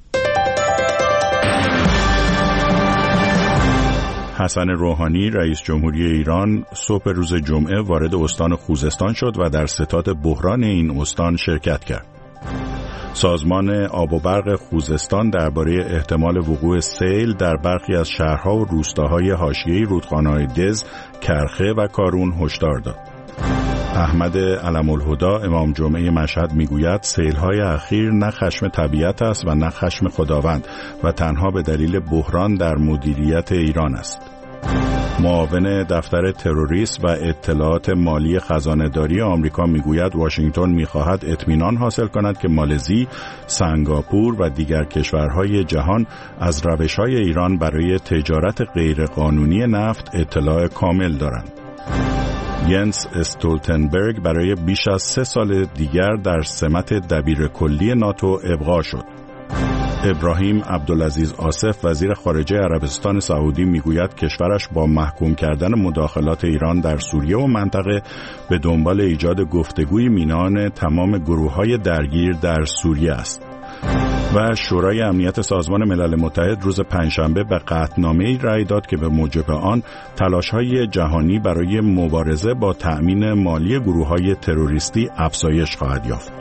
حسن روحانی رئیس جمهوری ایران صبح روز جمعه وارد استان خوزستان شد و در ستاد بحران این استان شرکت کرد. سازمان آب و برق خوزستان درباره احتمال وقوع سیل در برخی از شهرها و روستاهای حاشیه‌ای رودخانه‌های دز، کرخه و کارون هشدار داد. احمد علم الهدا امام جمعه مشهد میگوید سیل‌های اخیر نه خشم طبیعت است و نه خشم خداوند و تنها به دلیل بحران در مدیریت ایران است. معاون دفتر تروریسم و اطلاعات مالی خزانه‌داری آمریکا میگوید واشنگتن میخواهد اطمینان حاصل کند که مالزی، سنگاپور و دیگر کشورهای جهان از روش‌های ایران برای تجارت غیرقانونی نفت اطلاع کامل دارند. ینس استولتنبرگ برای بیش از سه سال دیگر در سمت دبیر کلی ناتو ابقا شد. ابراهیم عبدالعزیز آصف وزیر خارجه عربستان سعودی میگوید کشورش با محکوم کردن مداخلات ایران در سوریه و منطقه به دنبال ایجاد گفتگوی میان تمام گروه‌های درگیر در سوریه است. و شورای امنیت سازمان ملل متحد روز پنجشنبه به قطعنامه‌ای رأی داد که به موجب آن تلاش‌های جهانی برای مبارزه با تأمین مالی گروه‌های تروریستی افزایش خواهد یافت.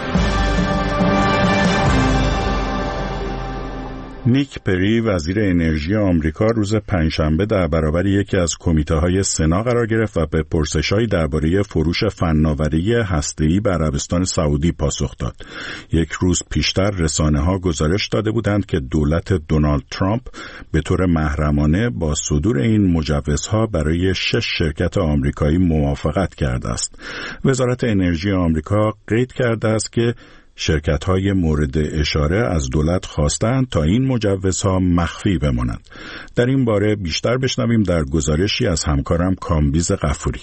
نیک پری وزیر انرژی آمریکا روز پنجشنبه در برابر یکی از کمیته‌های سنا قرار گرفت و به پرسش‌هایی درباره فروش فناوری هسته‌ای به عربستان سعودی پاسخ داد. یک روز پیشتر رسانه‌ها گزارش داده بودند که دولت دونالد ترامپ به طور محرمانه با صدور این مجوزها برای شش شرکت آمریکایی موافقت کرده است. وزارت انرژی آمریکا قید کرده است که شرکت‌های مورد اشاره از دولت خواستند تا این مجوزها مخفی بمانند. در این باره بیشتر بشنویم در گزارشی از همکارم کامبیز غفوری.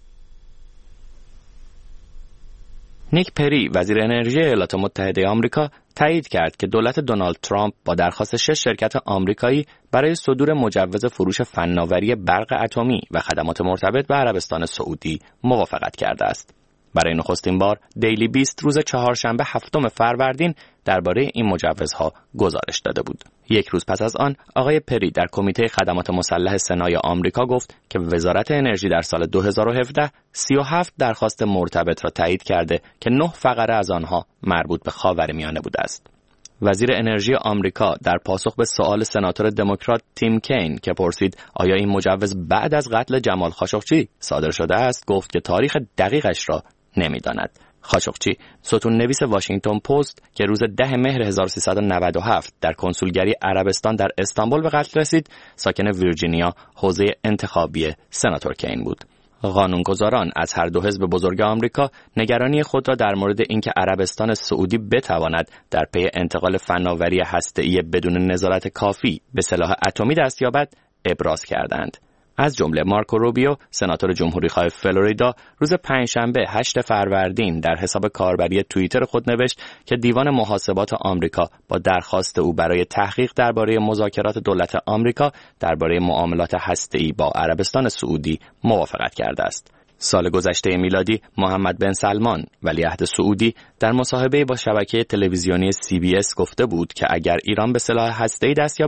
نیک پری وزیر انرژی ایالات متحده آمریکا تایید کرد که دولت دونالد ترامپ با درخواست شش شرکت آمریکایی برای صدور مجوز فروش فناوری برق اتمی و خدمات مرتبط به عربستان سعودی موافقت کرده است. برای نخستین بار دیلی بیست روز چهارشنبه هفتم فروردین درباره این مجوزها گزارش داده بود. یک روز پس از آن آقای پری در کمیته خدمات مسلح سنای آمریکا گفت که وزارت انرژی در سال دو هزار و هفده سی و هفت درخواست مرتبط را تایید کرده که نه فقره از آنها مربوط به خاورمیانه بوده است. وزیر انرژی آمریکا در پاسخ به سؤال سناتور دموکرات تیم کین که پرسید آیا این مجوز بعد از قتل جمال خاشقچی صادر شده است گفت که تاریخ دقیقش را نمی‌داند. خاشقچی ستون نویس واشنگتن پست که روز ده مهر هزار و سیصد و نود و هفت در کنسولگری عربستان در استانبول به قتل رسید، ساکن ویرجینیا، حوزه انتخابی سناتور کین بود. قانونگذاران از هر دو حزب بزرگ آمریکا نگرانی خود را در مورد اینکه عربستان سعودی بتواند در پی انتقال فناوری هسته‌ای بدون نظارت کافی به سلاح اتمی دست یابد ابراز کردند. از جمله مارکو روبیو سناتور جمهوری‌خواه فلوریدا روز پنجشنبه هشتم فروردین در حساب کاربری توییتر خود نوشت که دیوان محاسبات آمریکا با درخواست او برای تحقیق درباره مذاکرات دولت آمریکا درباره معاملات هسته‌ای با عربستان سعودی موافقت کرده است. سال گذشته میلادی محمد بن سلمان ولیعهد سعودی در مصاحبه با شبکه تلویزیونی سی بی اس گفته بود که اگر ایران به سلاح هسته‌ای دست یابد،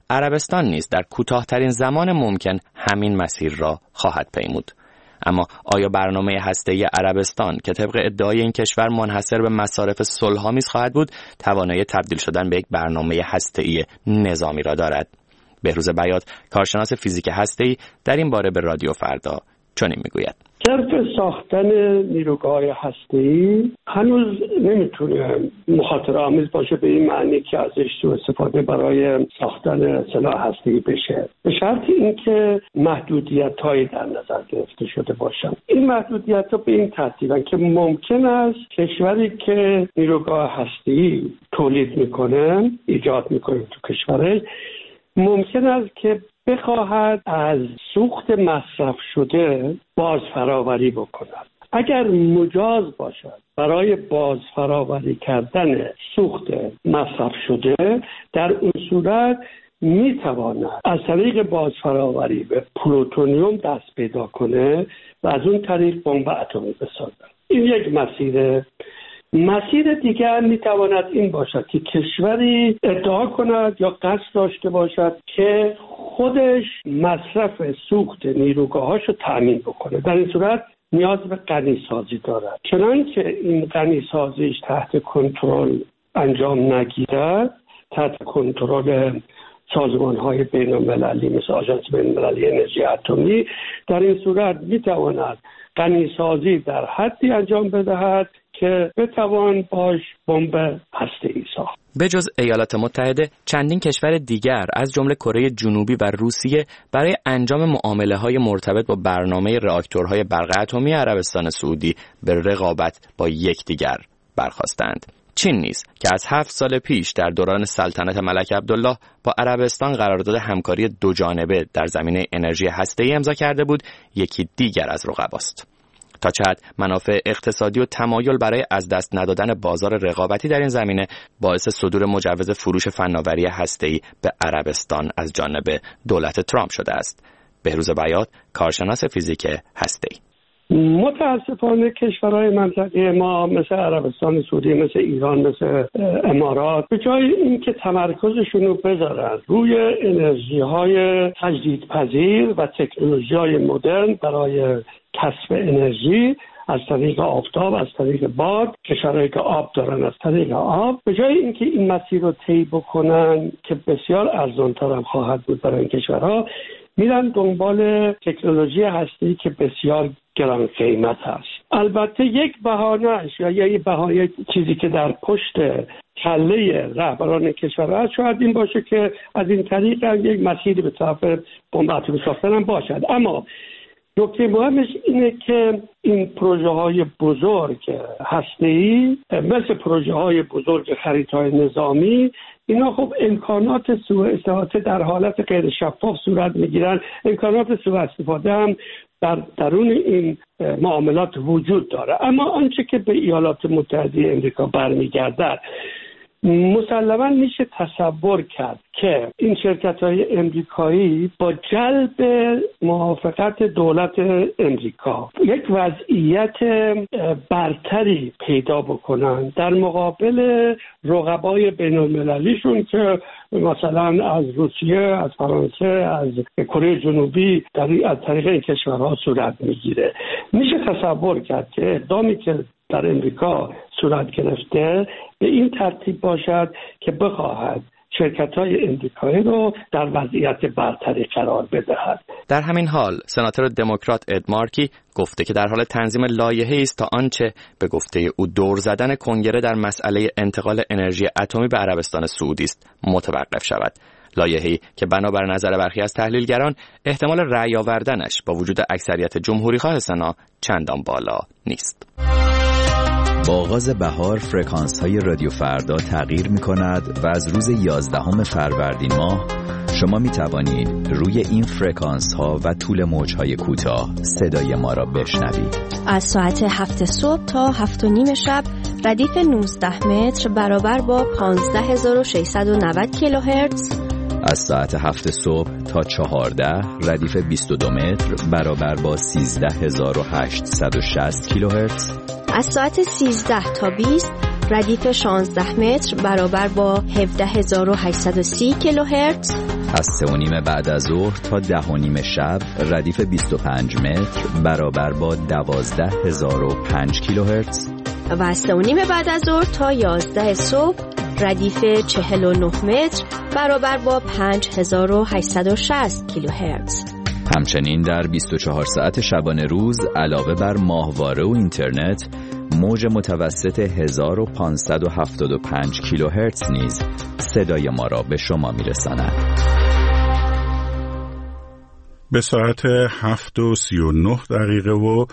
عربستان نیز در کوتاه‌ترین زمان ممکن همین مسیر را خواهد پیمود. اما آیا برنامه هسته‌ای عربستان که طبق ادعای این کشور منحصر به مصارف صلح‌آمیز خواهد بود، توانایی تبدیل شدن به یک برنامه هسته‌ای نظامی را دارد؟ بهروز بیات، کارشناس فیزیک هسته‌ای، در این باره به رادیو فردا چنین میگوید: صرف ساختن نیروگاه هسته‌ای هنوز نمیتونه مخاطره آمیز باشه به این معنی که ازش سوء استفاده برای ساختن سلاح هسته‌ای بشه، به شرط اینکه محدودیت‌هایی در نظر گرفته شده باشن. این محدودیت‌ها به این ترتیبن که ممکن است کشوری که نیروگاه هسته‌ای تولید میکنه، ایجاد میکنه تو کشورش، ممکن است که بخواهد از سوخت مصرف شده باز فراوری بکند. اگر مجاز باشد برای باز فراوری کردن سوخت مصرف شده، در اون صورت میتواند از طریق باز فراوری به پلوتونیوم دست پیدا کنه و از اون طریق بمب اتمی بسازد. این یک مسیره. مسیر دیگر میتواند این باشد که کشوری ادعا کند یا قصد داشته باشد که خودش مصرف سوخت نیروگاهاشو تأمین بکنه. در این صورت نیاز به غنیسازی دارد. چنانکه این غنیسازیش تحت کنترل انجام نگیرد، تحت کنترل سازمان‌های بین‌المللی مثل آژانس بین‌المللی انرژی اتمی، در این صورت میتواند غنیسازی در حدی انجام بدهد که بتوان باش بمب هسته‌ای ساخت. به جز ایالات متحده، چندین کشور دیگر از جمله کره جنوبی و روسیه برای انجام معامله‌های مرتبط با برنامه راکتورهای برق اتمی عربستان سعودی به رقابت با یکدیگر برخاستند. چین نیز که از هفت سال پیش در دوران سلطنت ملک عبدالله با عربستان قرارداد همکاری دوجانبه در زمینه انرژی هسته‌ای امضا کرده بود، یکی دیگر از رقباست. تا چه حد منافع اقتصادی و تمایل برای از دست ندادن بازار رقابتی در این زمینه باعث صدور مجوز فروش فناوری هسته‌ای به عربستان از جانب دولت ترامپ شده است. بهروز بیات، کارشناس فیزیک هسته‌ای: متاسفانه کشورهای منطقه ما مثل عربستان سعودی، مثل ایران، مثل امارات، به جای اینکه تمرکزشون رو بذارن روی انرژی های تجدیدپذیر و تکنولوژی های مدرن برای کسب انرژی از طریق آفتاب، از طریق باد، کشورهایی که آب دارن از طریق آب، به جای اینکه این مسیر رو طی بکنن که بسیار ارزان‌تر هم خواهد بود برای این کشورها، میرن دنبال تکنولوژی هسته‌ای که بسیار گران قیمت هست. البته یک بهانه‌اش یا یک بهانه چیزی که در پشت کله رهبران کشورها هست شاید این باشه که از این طریق یک مسیری به طرف بمب اتمی ساختن هم باشد. اما نکته مهمش اینه که این پروژه های بزرگ هسته‌ای مثل پروژه های بزرگ خریدهای نظامی، اینا خب امکانات سوء استفاده در حالت غیر شفاف صورت میگیرن. امکانات سوء استفاده هم در درون این معاملات وجود داره. اما آنچه که به ایالات متحده آمریکا برمیگردد، مسلما میشه تصور کرد که این شرکت‌های امریکایی با جلب موافقت دولت امریکا یک وضعیت برتری پیدا بکنن در مقابل رقبای بین‌المللیشون که مثلا از روسیه، از فرانسه، از کره جنوبی در از طریق این کشورها صورت میگیره. میشه تصور کرد که اقدامی که در امریکا صورت گرفته به این ترتیب باشد که بخواهد شرکت‌های امریکایی رو در وضعیت برتری قرار بدهد. در همین حال سناتور دموکرات اد مارکی گفته که در حال تنظیم لایحه‌ای است تا آنچه به گفته او دور زدن کنگره در مسئله انتقال انرژی اتمی به عربستان سعودی است متوقف شود. لایحه‌ای که بنابر نظر برخی از تحلیلگران احتمال رأی آوردنش با وجود اکثریت جمهوری‌خواه سنا چندان بالا نیست. با آغاز بهار فرکانس‌های رادیو فردا تغییر می‌کند و از روز یازدهم فروردین ماه شما می‌توانید روی این فرکانس‌ها و طول موج‌های کوتاه صدای ما را بشنوید. از ساعت هفت صبح تا هفت و نیم شب ردیف نوزده متر برابر با پانزده هزار و ششصد و نود کیلوهرتز، از ساعت هفت صبح تا چهارده ردیف بیست و دو متر برابر با سیزده هزار و هشتصد و شصت کیلوهرتز، از ساعت سیزده تا بیست ردیف شانزده متر برابر با هفده هزار و هشتصد و سی کیلوهرتز، از سه و نیم بعد از ظهر تا ده و نیم شب ردیف بیست و پنج متر برابر با دوازده هزار و پنج کیلوهرتز و از سه و نیم بعد از ظهر تا یازده صبح ردیف چهل و نه متر برابر با پنج هزار و هشتصد و شصت کیلوهرتز. همچنین در بیست و چهار ساعت شبانه روز علاوه بر ماهواره و اینترنت موج متوسط هزار و پانصد و هفتاد و پنج کیلوهرتز نیز صدای ما را به شما میرساند. به ساعت هفت و سی و نه دقیقه و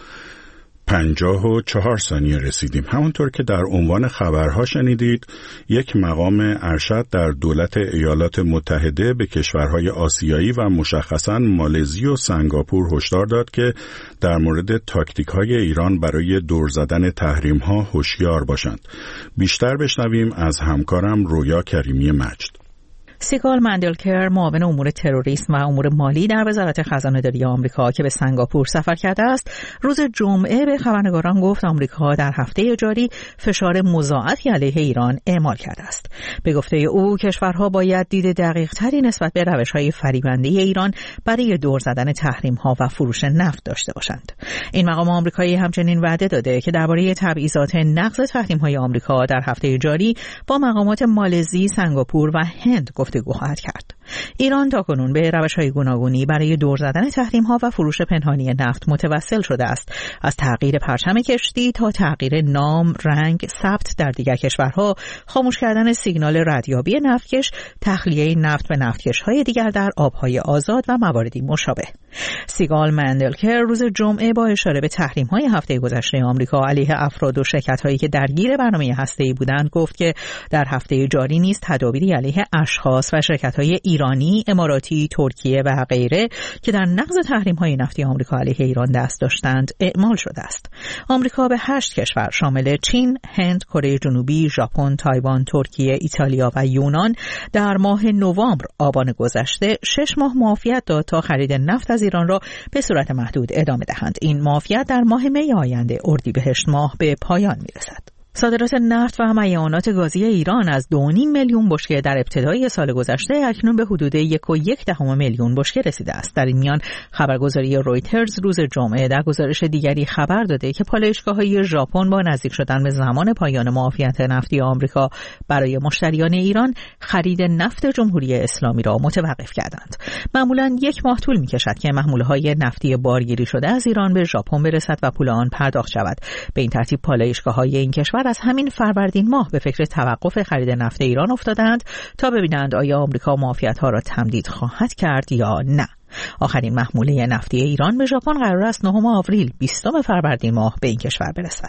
پنجاه و چهار ثانیه رسیدیم. همونطور که در عنوان خبرها شنیدید، یک مقام ارشد در دولت ایالات متحده به کشورهای آسیایی و مشخصاً مالزی و سنگاپور هشدار داد که در مورد تاکتیک‌های ایران برای دور زدن تحریم‌ها هوشیار باشند. بیشتر بشنویم از همکارم رویا کریمی مجد. سیگال مندلکر، معاون امور تروریسم و امور مالی در وزارت خزانه‌داری آمریکا که به سنگاپور سفر کرده است، روز جمعه به خبرنگاران گفت آمریکا در هفته جاری فشار مضاعفی علیه ایران اعمال کرده است. به گفته او، کشورها باید دید دقیق‌تری نسبت به روش‌های فریبنده ایران برای دور زدن تحریم‌ها و فروش نفت داشته باشند. این مقام آمریکایی همچنین وعده داده که درباره تبعیضات نقض تحریم‌های آمریکا در هفته جاری با مقامات مالزی، سنگاپور و هند گفتگو خواهد کرد. ایران تاکنون به روش‌های گوناگونی برای دور زدن تحریم‌ها و فروش پنهانی نفت متوسل شده است، از تغییر پرچم کشتی تا تغییر نام، رنگ، ثبت در دیگر کشورها، خاموش کردن سیگنال ردیابی نفتکش، تخلیه نفت به نفتکش‌های دیگر در آب‌های آزاد و مواردی مشابه. سیگال مندلکر روز جمعه با اشاره به تحریم‌های هفته گذشته آمریکا علیه افراد و شرکت‌هایی که درگیر برنامه هسته‌ای بودند گفت که در هفته جاری نیز تدابیری علیه اشخاص و شرکت‌های ایرانی، اماراتی، ترکیه و غیره که در نقض تحریم‌های نفتی آمریکا علیه ایران دست داشتند اعمال شده است. آمریکا به هشت کشور شامل چین، هند، کره جنوبی، ژاپن، تایوان، ترکیه، ایتالیا و یونان در ماه نوامبر آبان گذشته شش ماه معافیت داد تا خرید نفت از ایران را به صورت محدود ادامه دهند. این معافیت در ماه می آینده اردیبهشت ماه به پایان می‌رسد. صادرات نفت و معیانات گازی ایران از دو و نیم میلیون بشکه در ابتدای سال گذشته اکنون به حدود یک و یک دهم میلیون بشکه رسیده است. در این میان خبرگزاری رویترز روز جمعه در گزارش دیگری خبر داده که پالایشگاه‌های ژاپن با نزدیک شدن به زمان پایان معافیت نفتی آمریکا برای مشتریان ایران خرید نفت جمهوری اسلامی را متوقف کردند. معمولاً یک ماه طول می‌کشد که محموله‌های نفتی بارگیری شده از ایران به ژاپن برسد و پول آن پرداخت شود. به این ترتیب پالایشگاه‌های این کشور از همین فروردین ماه به فکر توقف خرید نفت ایران افتادند تا ببینند آیا آمریکا معافیت‌ها را تمدید خواهد کرد یا نه. آخرین محموله نفتی ایران به ژاپن قرار است نهم آوریل بیستم فروردین ماه به این کشور برسد.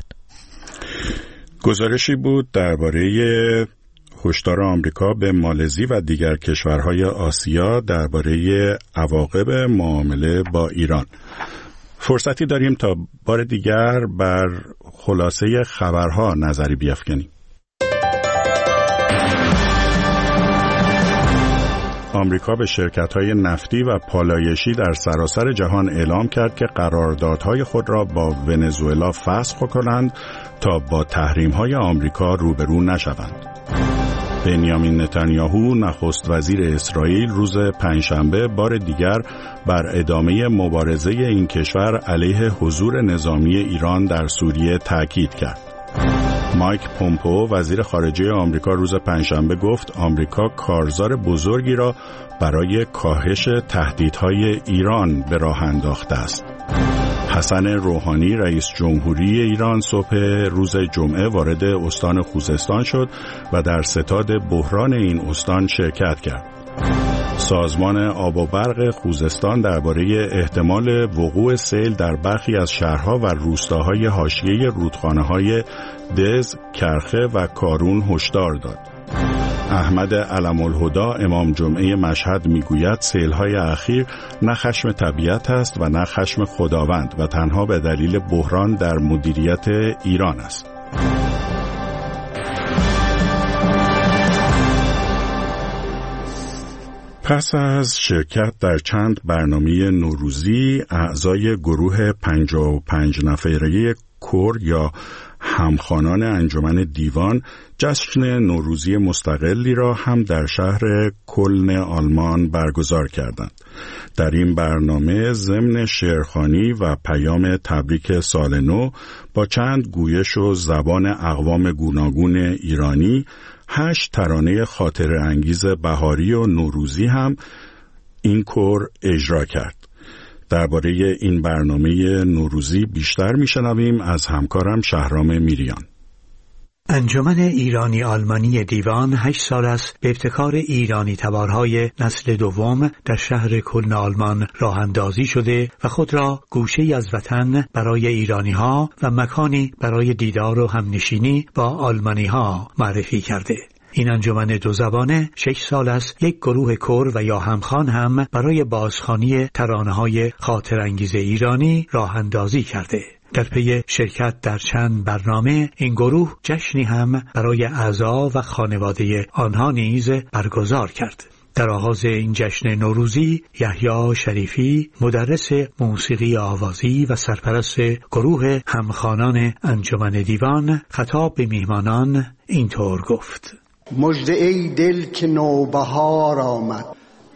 گزارشی بود درباره هشدار آمریکا به مالزی و دیگر کشورهای آسیا درباره عواقب معامله با ایران. فرصتی داریم تا بار دیگر بر خلاصه خبرها نظری بیفکنیم. آمریکا به شرکت‌های نفتی و پالایشی در سراسر جهان اعلام کرد که قراردادهای خود را با ونزوئلا فسخ کنند تا با تحریم‌های آمریکا روبرو نشوند. بنیامین نتانیاهو نخست وزیر اسرائیل روز پنجشنبه بار دیگر بر ادامه مبارزه این کشور علیه حضور نظامی ایران در سوریه تاکید کرد. مایک پومپئو وزیر خارجه آمریکا روز پنجشنبه گفت آمریکا کارزار بزرگی را برای کاهش تهدیدهای ایران به راه انداخته است. حسن روحانی رئیس جمهوری ایران صبح روز جمعه وارد استان خوزستان شد و در ستاد بحران این استان شرکت کرد. سازمان آب و برق خوزستان درباره احتمال وقوع سیل در برخی از شهرها و روستاهای حاشیه رودخانه‌های دز، کرخه و کارون هشدار داد. احمد علم‌الهدا امام جمعه مشهد میگوید سیل‌های اخیر نه خشم طبیعت است و نه خشم خداوند و تنها به دلیل بحران در مدیریت ایران است. پس از شرکت در چند برنامه نوروزی، اعضای گروه پنجاه و پنج نفره کور یا همخوانان انجمن دیوان جشن نوروزی مستقلی را هم در شهر کلن آلمان برگزار کردند. در این برنامه ضمن شعرخوانی و پیام تبریک سال نو با چند گویش و زبان اقوام گوناگون ایرانی، هشت ترانه خاطر انگیز بهاری و نوروزی هم این کور اجرا کرد. درباره این برنامه نوروزی بیشتر میشنویم از همکارم شهرام میریان. انجمن ایرانی آلمانی دیوان هشت سال است به ابتکار ایرانی تبارهای نسل دوم در شهر کلن آلمان راه اندازی شده و خود را گوشه‌ای از وطن برای ایرانی‌ها و مکانی برای دیدار و همنشینی با آلمانی‌ها معرفی کرده. این انجمن دو زبانه شش سال است یک گروه کور و یا همخوان هم برای بازخوانی ترانه‌های خاطرانگیز ایرانی راه اندازی کرده. در پی شرکت در چند برنامه این گروه جشنی هم برای اعضا و خانواده آنها نیز برگزار کرد. در آغاز این جشن نوروزی یحیی شریفی مدرس موسیقی آوازی و سرپرست گروه همخوانان انجمن دیوان خطاب به میهمانان اینطور گفت: مژده ای دل که نوبهار آمد،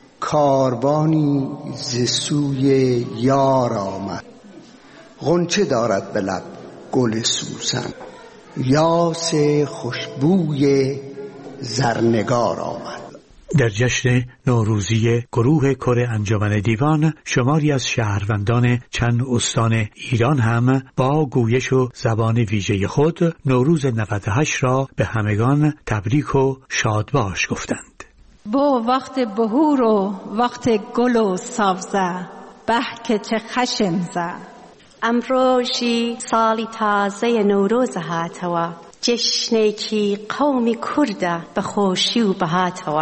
کاروانی ز سوی یار آمد. غنچه دارد به لب گل سوسن، یاس خوشبوی زرنگار آمد. در جشن نوروزی گروه کور انجمن دیوان شماری از شهروندان چند استان ایران هم با گویش و زبان ویژه خود نوروز نود و هشت را به همگان تبریک و شادباش گفتند. با وقت بهور و وقت گل و سبزه، به که چه خشم زه. امروزی سالی تازه نوروز هاتوا، جشنی که قومی کرده به خوشی و بهاتوا.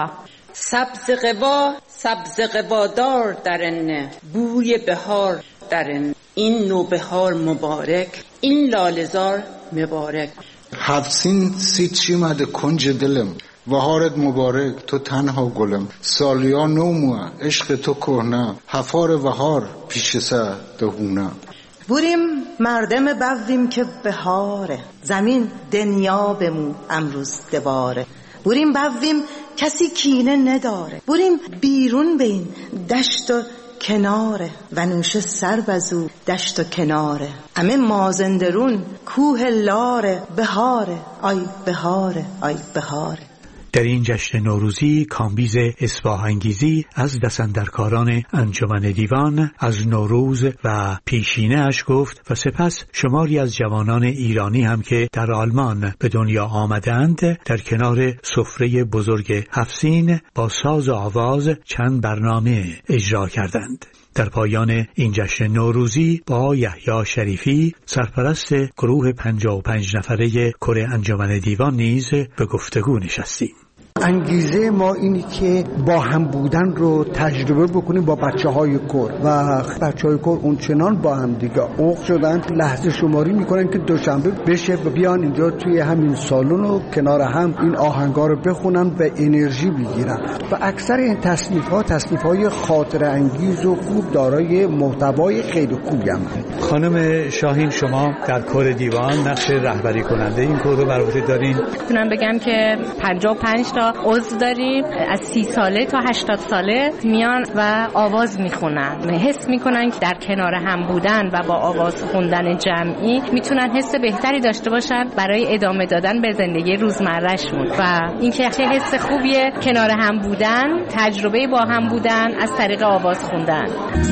سبز قبا سبز قبادار درن، بوی بهار درن. این نوبهار مبارک، این لالزار مبارک. هفسین سیچی مده کنج دلم، وهارت مبارک تو تنها گلم. سالیا نوموه عشق تو کهنه، هفار وهار پیش سه دهونه. بوریم مردم بودیم که بهاره، زمین دنیا بمو امروز دواره. بوریم بودیم کسی کینه نداره، بوریم بیرون بین دشت و کناره و نوشه سر بزو دشت و کناره. همه مازندرون کوه لاره، بهاره آی بهاره آی بهاره. در این جشن نوروزی کامبیز اصباح انگیزی از دستاندرکاران انجمن دیوان از نوروز و پیشینه اش گفت و سپس شماری از جوانان ایرانی هم که در آلمان به دنیا آمدند در کنار سفره بزرگ هفسین با ساز و آواز چند برنامه اجرا کردند. در پایان این جشن نوروزی با یحیی شریفی سرپرست گروه پنجاه و پنج نفره کور انجمن دیوان نیز به گفتگو نشستیم. انگیزه ما اینی که با هم بودن رو تجربه بکنیم با بچه های کور و بچه های کور اونچنان با هم دیگه اوق شدن، لحظه شماری میکنن که دوشنبه بشه و بیان اینجا توی همین سالن و کنار هم این آهنگا رو بخونن و انرژی بگیرن. و اکثر این تصنیف ها تصنیف های خاطر انگیز و خوب دارای محتوای خیلی خوبی هم. خانم شاهین شما در کور دیوان نقش رهبری کننده این کور رو بر عهده دارین. میتونم بگم که پنجاه و پنج تا عضو داریم، از سی ساله تا هشتاد ساله میان و آواز میخونن. حس میکنن که در کنار هم بودن و با آواز خوندن جمعی میتونن حس بهتری داشته باشن برای ادامه دادن به زندگی روزمرهشون و اینکه چه حس خوبیه کنار هم بودن، تجربه با هم بودن از طریق آواز خوندن.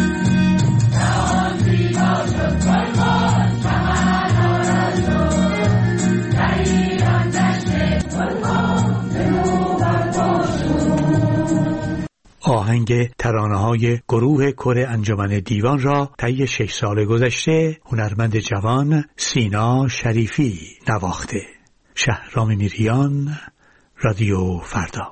آهنگ ترانه‌های گروه کور انجمن دیوان را طی شش سال گذشته هنرمند جوان سینا شریفی نواخته. شهرام میریان، رادیو فردا.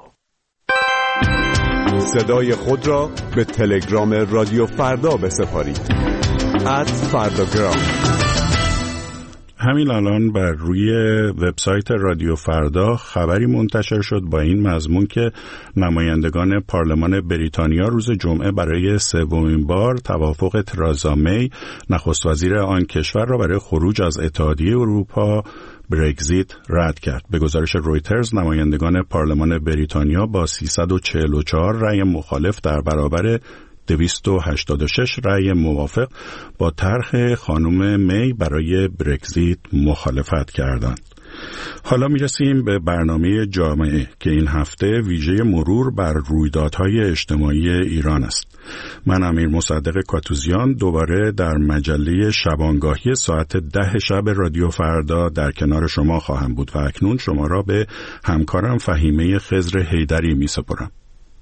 صدای خود را به تلگرام رادیو فردا بسپارید. ات فرداگرام. همین الان بر روی وبسایت رادیو فردا خبری منتشر شد با این مضمون که نمایندگان پارلمان بریتانیا روز جمعه برای سومین بار توافق ترازا می نخست وزیر آن کشور را برای خروج از اتحادیه اروپا برگزیت رد کرد. به گزارش رویترز نمایندگان پارلمان بریتانیا با سیصد و چهل و چهار رأی مخالف در برابر دویست و هشتاد و شش رأی موافق با طرح خانم می برای برگزیت مخالفت کردند. حالا میرسیم به برنامه جامعه که این هفته ویژه مرور بر رویدادهای اجتماعی ایران است. من امیر مصدق کاتوزیان دوباره در مجله شبانگاهی ساعت ده شب رادیو فردا در کنار شما خواهم بود و اکنون شما را به همکارم فهیمه خضر حیدری می سپارم.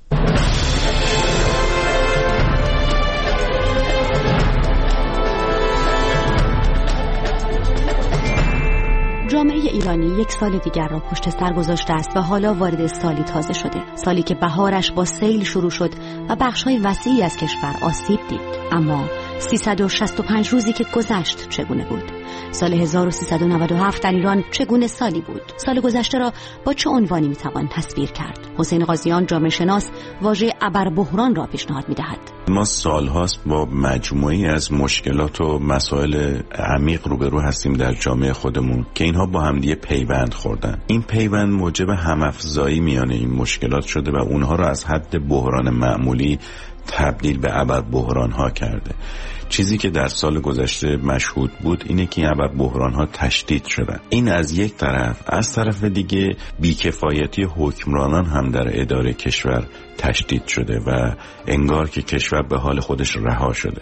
جامعه ایرانی یک سال دیگر را پشت سر گذاشته است و حالا وارد سالی تازه شده. سالی که بهارش با سیل شروع شد و بخش‌های وسیعی از کشور آسیب دید. اما سیصد و شصت و پنج روزی که گذشت چگونه بود؟ سال هزار و سیصد و نود و هفت در ایران چگونه سالی بود؟ سال گذشته را با چه عنوانی میتوان تصویر کرد؟ حسین قاضیان جامعه شناس واژه ابربحران را پیشنهاد میدهد. ما سالهاست با مجموعی از مشکلات و مسائل عمیق روبرو هستیم در جامعه خودمون که اینها با همدیگه پیوند خوردن. این پیوند موجب همافزایی میان این مشکلات شده و اونها را از حد بحران معمولی تبدیل به ابربحران ها کرده. چیزی که در سال گذشته مشهود بود اینه که این ابربحران ها تشدید شدن. این از یک طرف، از طرف دیگه بیکفایتی حکمرانان هم در اداره کشور تشدید شده و انگار که کشور به حال خودش رها شده.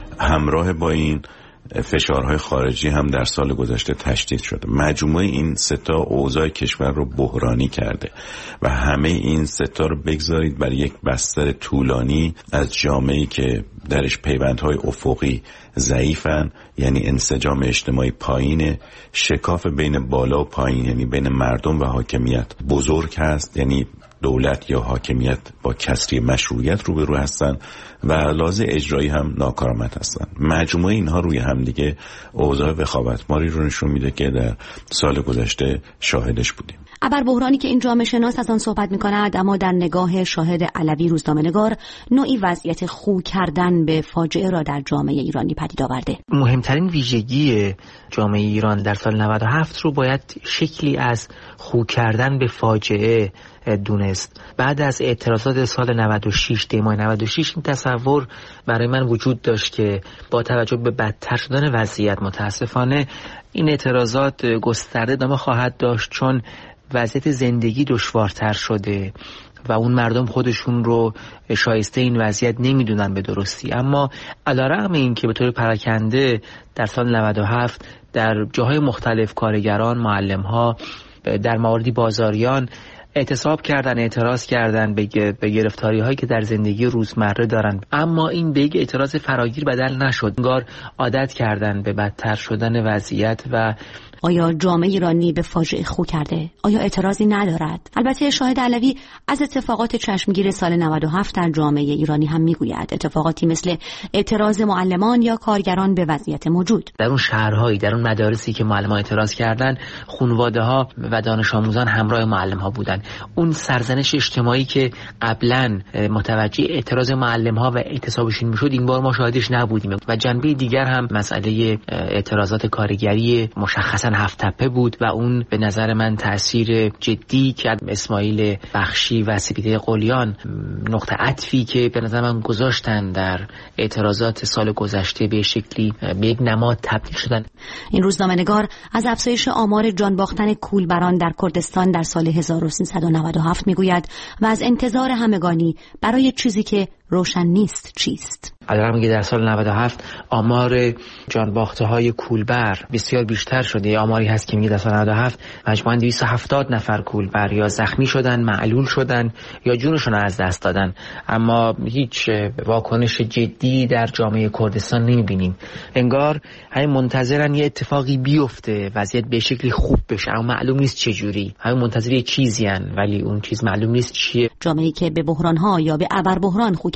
همراه با این فشارهای خارجی هم در سال گذشته تشدید شده. مجموعه این سه تا اوضاع کشور رو بحرانی کرده و همه این سه تا رو بگذارید بر یک بستر طولانی از جامعه‌ای که درش پیوندهای افقی ضعیفن، یعنی انسجام اجتماعی پایینه، شکاف بین بالا و پایین یعنی بین مردم و حاکمیت بزرگ هست، یعنی دولت یا حاکمیت با کسری مشروعیت روبرو هستن و لازم اجرایی هم ناکارآمد هستن. مجموعه اینها روی هم دیگه اوضاع وخامتماری رو نشون میده که در سال گذشته شاهدش بودیم. ابربحرانی که این جامعه شناس از آن صحبت می‌کند اما در نگاه شاهد علوی روزنامه‌نگار نوعی وضعیت خو کردن به فاجعه را در جامعه ایرانی پدید آورده. مهمترین ویژگی جامعه ایران در سال نود و هفت رو باید شکلی از خو کردن به فاجعه دونست. بعد از اعتراضات سال نود و شش، دیمای نود و شش، این تصور برای من وجود داشت که با توجه به بدتر شدن وضعیت متاسفانه این اعتراضات گسترده ادامه خواهد داشت، چون وضعیت زندگی دشوارتر شده و اون مردم خودشون رو شایسته این وضعیت نمیدونن به درستی. اما علیرغم این که به طور پراکنده در سال نود و هفت در جاهای مختلف کارگران، معلم‌ها، در مواردی بازاریان اعتصاب کردن، اعتراض کردن به گرفتاری هایی که در زندگی روزمره دارن، اما این به یک اعتراض فراگیر بدل نشد. انگار عادت کردن به بدتر شدن وضعیت. و آیا جامعه ایرانی به فاجعه خو کرده؟ آیا اعتراضی ندارد؟ البته شاهد علوی از اتفاقات چشمگیر سال نود و هفت در جامعه ایرانی هم میگوید. اتفاقاتی مثل اعتراض معلمان یا کارگران به وضعیت موجود. در اون شهرهایی، در اون مدارسی که معلمان اعتراض کردن، خانواده‌ها و دانش آموزان همراه معلم‌ها بودن. اون سرزنش اجتماعی که قبلا متوجه اعتراض معلم‌ها و اعتصابشون میشد، این بار ما شاهدش نبودیم. و جنبه دیگر هم مسئله اعتراضات کارگری مشخصا هفت تپه بود و اون به نظر من تأثیر جدی کرد. اسماعیل بخشی و سپیده قلیان نقطه عطفی که به نظر من گذاشتن در اعتراضات سال گذشته به شکلی به یک نماد تبدیل شدن. این روزنامه‌نگار از افزایش آمار جان باختن کولبران در کردستان در سال هزار و سیصد و نود و هفت میگوید و از انتظار همگانی برای چیزی که روشن نیست چیست. علیرغم اینکه در سال نود و هفت آمار جانباخته های کولبر بسیار بیشتر شده، آماری هست که میگه در سال نود و هفت مجموعاً دویست و هفتاد نفر کولبر یا زخمی شدن، معلول شدن یا جونشون از دست دادن، اما هیچ واکنش جدی در جامعه کردستان نمیبینیم. انگار همین منتظرن یه اتفاقی بیفته، وضعیت به شکلی خوب بشه، اما معلوم نیست چه جوری. همین منتظر یه چیزی ان، ولی اون چیز معلوم نیست چیه. جامعه‌ای که به بحران‌ها یا به ابربحران خو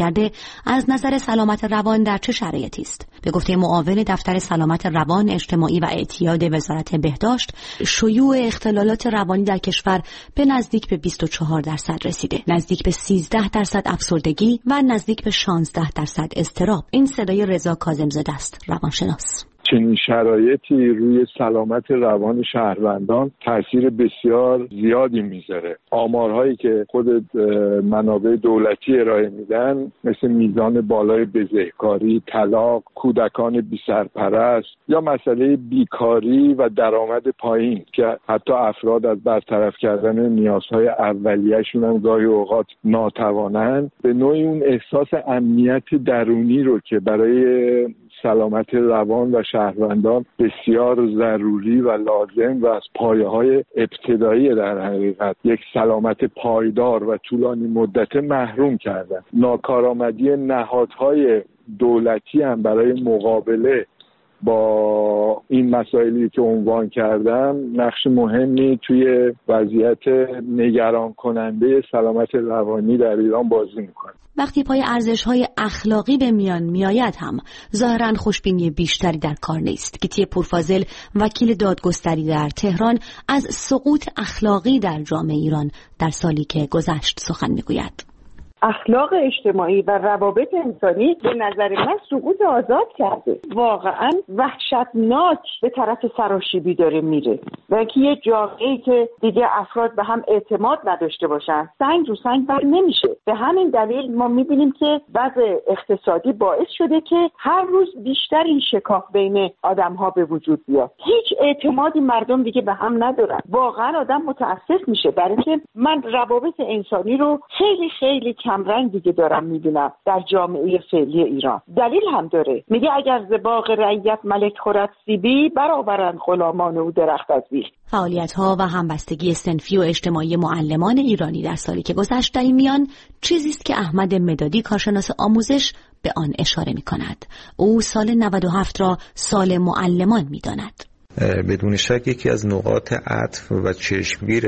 کرده از نظر سلامت روان در چه شرایطی است؟ به گفته معاون دفتر سلامت روان اجتماعی و اعتیاد وزارت بهداشت، شیوع اختلالات روانی در کشور به نزدیک به بیست و چهار درصد رسیده، نزدیک به سیزده درصد افسردگی و نزدیک به شانزده درصد اضطراب. این صدای رضا کاظم‌زاده است، روانشناس. چنین شرایطی روی سلامت روان شهروندان تاثیر بسیار زیادی میذاره. آمارهایی که خود منابع دولتی ارائه میدن مثل میزان بالای بزهکاری، طلاق، کودکان بی سرپرست یا مسئله بیکاری و درآمد پایین که حتی افراد از برطرف کردن نیازهای اولیه‌شون هم گاهی اوقات ناتوانن، به نوعی اون احساس امنیت درونی رو که برای سلامت روان و شهروندان بسیار ضروری و لازم و از پایه‌های ابتدایی در حقیقت یک سلامت پایدار و طولانی مدت محروم کردن. ناکارآمدی نهادهای دولتی هم برای مقابله با این مسائلی که عنوان کردم نقش مهمی توی وضعیت نگران کننده سلامت روانی در ایران بازی میکنه. وقتی پای ارزش‌های اخلاقی به میان میآید هم ظاهراً خوشبینی بیشتری در کار نیست. گیتی پورفاضل، وکیل دادگستری در تهران، از سقوط اخلاقی در جامعه ایران در سالی که گذشت سخن میگوید. اخلاق اجتماعی و روابط انسانی به نظر من سقوط آزاد کرده. واقعا وحشتناک به طرف سراشیبی داره میره و اینکه یه جامعه‌ای که دیگه افراد به هم اعتماد نداشته باشن سنگ رو سنگ بر نمیشه. به همین دلیل ما میبینیم که وضع اقتصادی باعث شده که هر روز بیشتر این شکاف بین آدم‌ها به وجود بیاد. هیچ اعتمادی مردم دیگه به هم ندارن. واقعا آدم متاسف میشه برای اینکه من روابط انسانی رو خیلی خیلی کمرنگ دیگه دارم میبینم در جامعه فعلی ایران. دلیل هم داره، میگه اگر ز باغ رعیت ملک خورد سیبی برآورند غلامان او درخت از بیخ. فعالیت‌ها و همبستگی صنفی و اجتماعی معلمان ایرانی در سالی که گذشت در این میان چیزی است که احمد مدادی کارشناس آموزش به آن اشاره می‌کند. او سال نود و هفت را سال معلمان می‌داند. بدون شک یکی از نقاط عطف و چشمگیر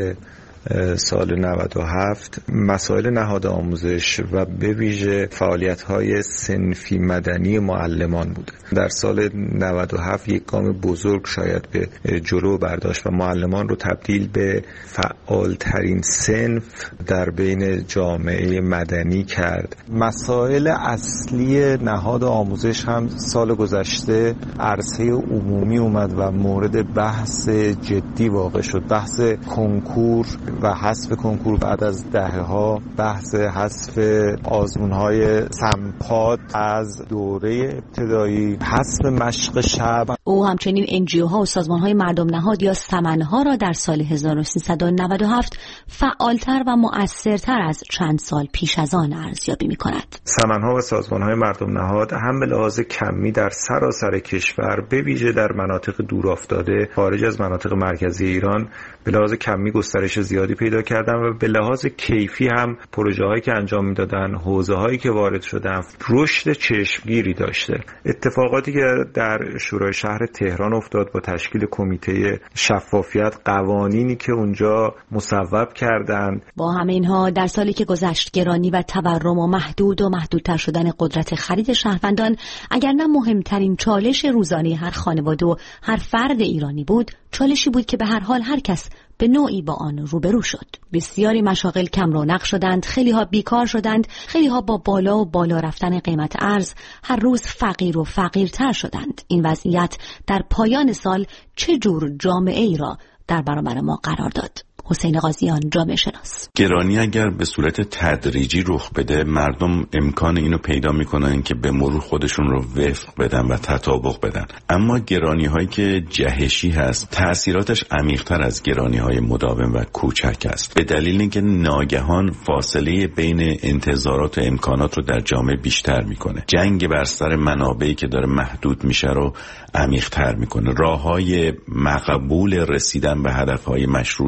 سال نود و هفت مسائل نهاد آموزش و به ویژه فعالیت‌های صنفی مدنی معلمان بوده. در سال نود و هفت یک گام بزرگ شاید به جلو برداشت و معلمان رو تبدیل به فعالترین صنف در بین جامعه مدنی کرد. مسائل اصلی نهاد آموزش هم سال گذشته عرصه عمومی اومد و مورد بحث جدی واقع شد. بحث کنکور و حذف کنکور بعد از دهه‌ها، بحث حذف آزمون‌های سمپاد از دوره ابتدایی، حذف مشق شب. او همچنین انجیوها و سازمان‌های مردم نهاد یا سمن‌ها را در سال هزار و سیصد و نود و هفت فعالتر و مؤثرتر از چند سال پیش از آن ارزیابی می‌کند. سمن‌ها و سازمان‌های مردم نهاد هم به لحاظ کمی در سراسر کشور به ویژه در مناطق دورافتاده خارج از مناطق مرکزی ایران به لحاظ کمی گسترش زیادی پیدا کردن و به لحاظ کیفی هم پروژه‌هایی که انجام میدادن، حوزه‌هایی که وارد شدن رشد چشمگیری داشته. اتفاقاتی که در شورای شهر تهران افتاد با تشکیل کمیته شفافیت، قوانینی که اونجا مصوب کردند. با همه اینها در سالی که گذشت گرانی و تورم و محدود و محدودتر شدن قدرت خرید شهروندان اگر نه مهمترین چالش روزانه هر خانواده و هر فرد ایرانی بود، چالشی بود که به هر حال هر کس به نوعی با آن روبرو شد. بسیاری مشاغل کم رونق شدند، خیلی ها بیکار شدند، خیلی ها با بالا و بالا رفتن قیمت ارز هر روز فقیر و فقیرتر شدند. این وضعیت در پایان سال چه جور جامعه ای را در برابر ما قرار داد؟ حسین قاضیان، جامعه شناس. گرانی اگر به صورت تدریجی رخ بده، مردم امکان اینو پیدا میکنن که به مرور خودشون رو وفق بدن و تطابق بدن. اما گرانی هایی که جهشی هست تأثیراتش عمیق‌تر از گرانی های مداوم و کوچک است، به دلیل اینکه ناگهان فاصله بین انتظارات و امکانات رو در جامعه بیشتر میکنه. جنگ بر سر منابعی که داره محدود میشه رو عمیق‌تر میکنه. راههای مقبول رسیدن به هدفهای مشروع اجتماعی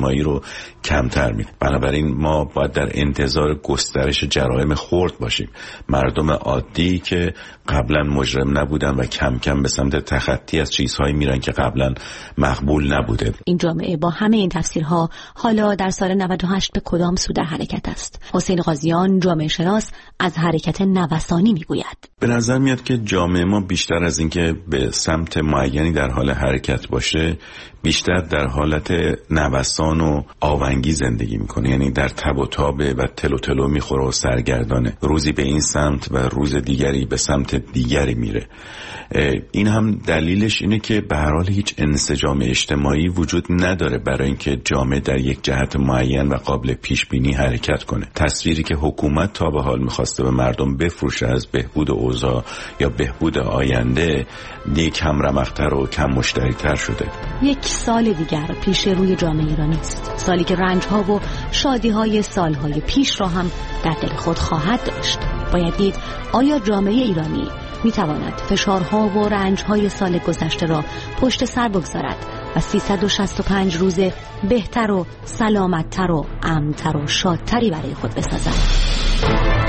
اجتماعی رو کمتر می‌کنه. بنابراین ما باید در انتظار گسترش جرایم خرد باشیم. مردم عادی که قبلا مجرم نبودن و کم کم به سمت تخطی از چیزهایی میرن که قبلا مقبول نبوده. این جامعه با همه این تفسیرها حالا در سال نود و هشت به کدام سو در حرکت است؟ حسین قاضیان، جامعه شناس، از حرکت نوسانی میگوید. به نظر میاد که جامعه ما بیشتر از اینکه به سمت معینی در حال حرکت باشه، بیشتر در حالت نوسان و آونگی زندگی میکنه. یعنی در تب و تابه و تلو تلو میخوره و سرگردانه. روزی به این سمت و روز دیگری به سمت دیگری میره. این هم دلیلش اینه که به هر حال هیچ انسجام اجتماعی وجود نداره برای اینکه جامعه در یک جهت معین و قابل پیش بینی حرکت کنه. تصویری که حکومت تا به حال میخواسته به مردم بفروشه از بهبود اوضاع یا بهبود آینده، دیگه کم رمق‌تر و کم مشتری‌تر شده. یک سال دیگر پیش روی جامعه ایرانی است، سالی که رنج‌ها و شادی‌های سال‌های پیش را هم در دل خود خواهد داشت. باید دید آیا جامعه ایرانی می‌تواند فشارها و رنج‌های سال گذشته را پشت سر بگذارد و سیصد و شصت و پنج روز بهتر و سلامت‌تر و امن‌تر و شادتری برای خود بسازد.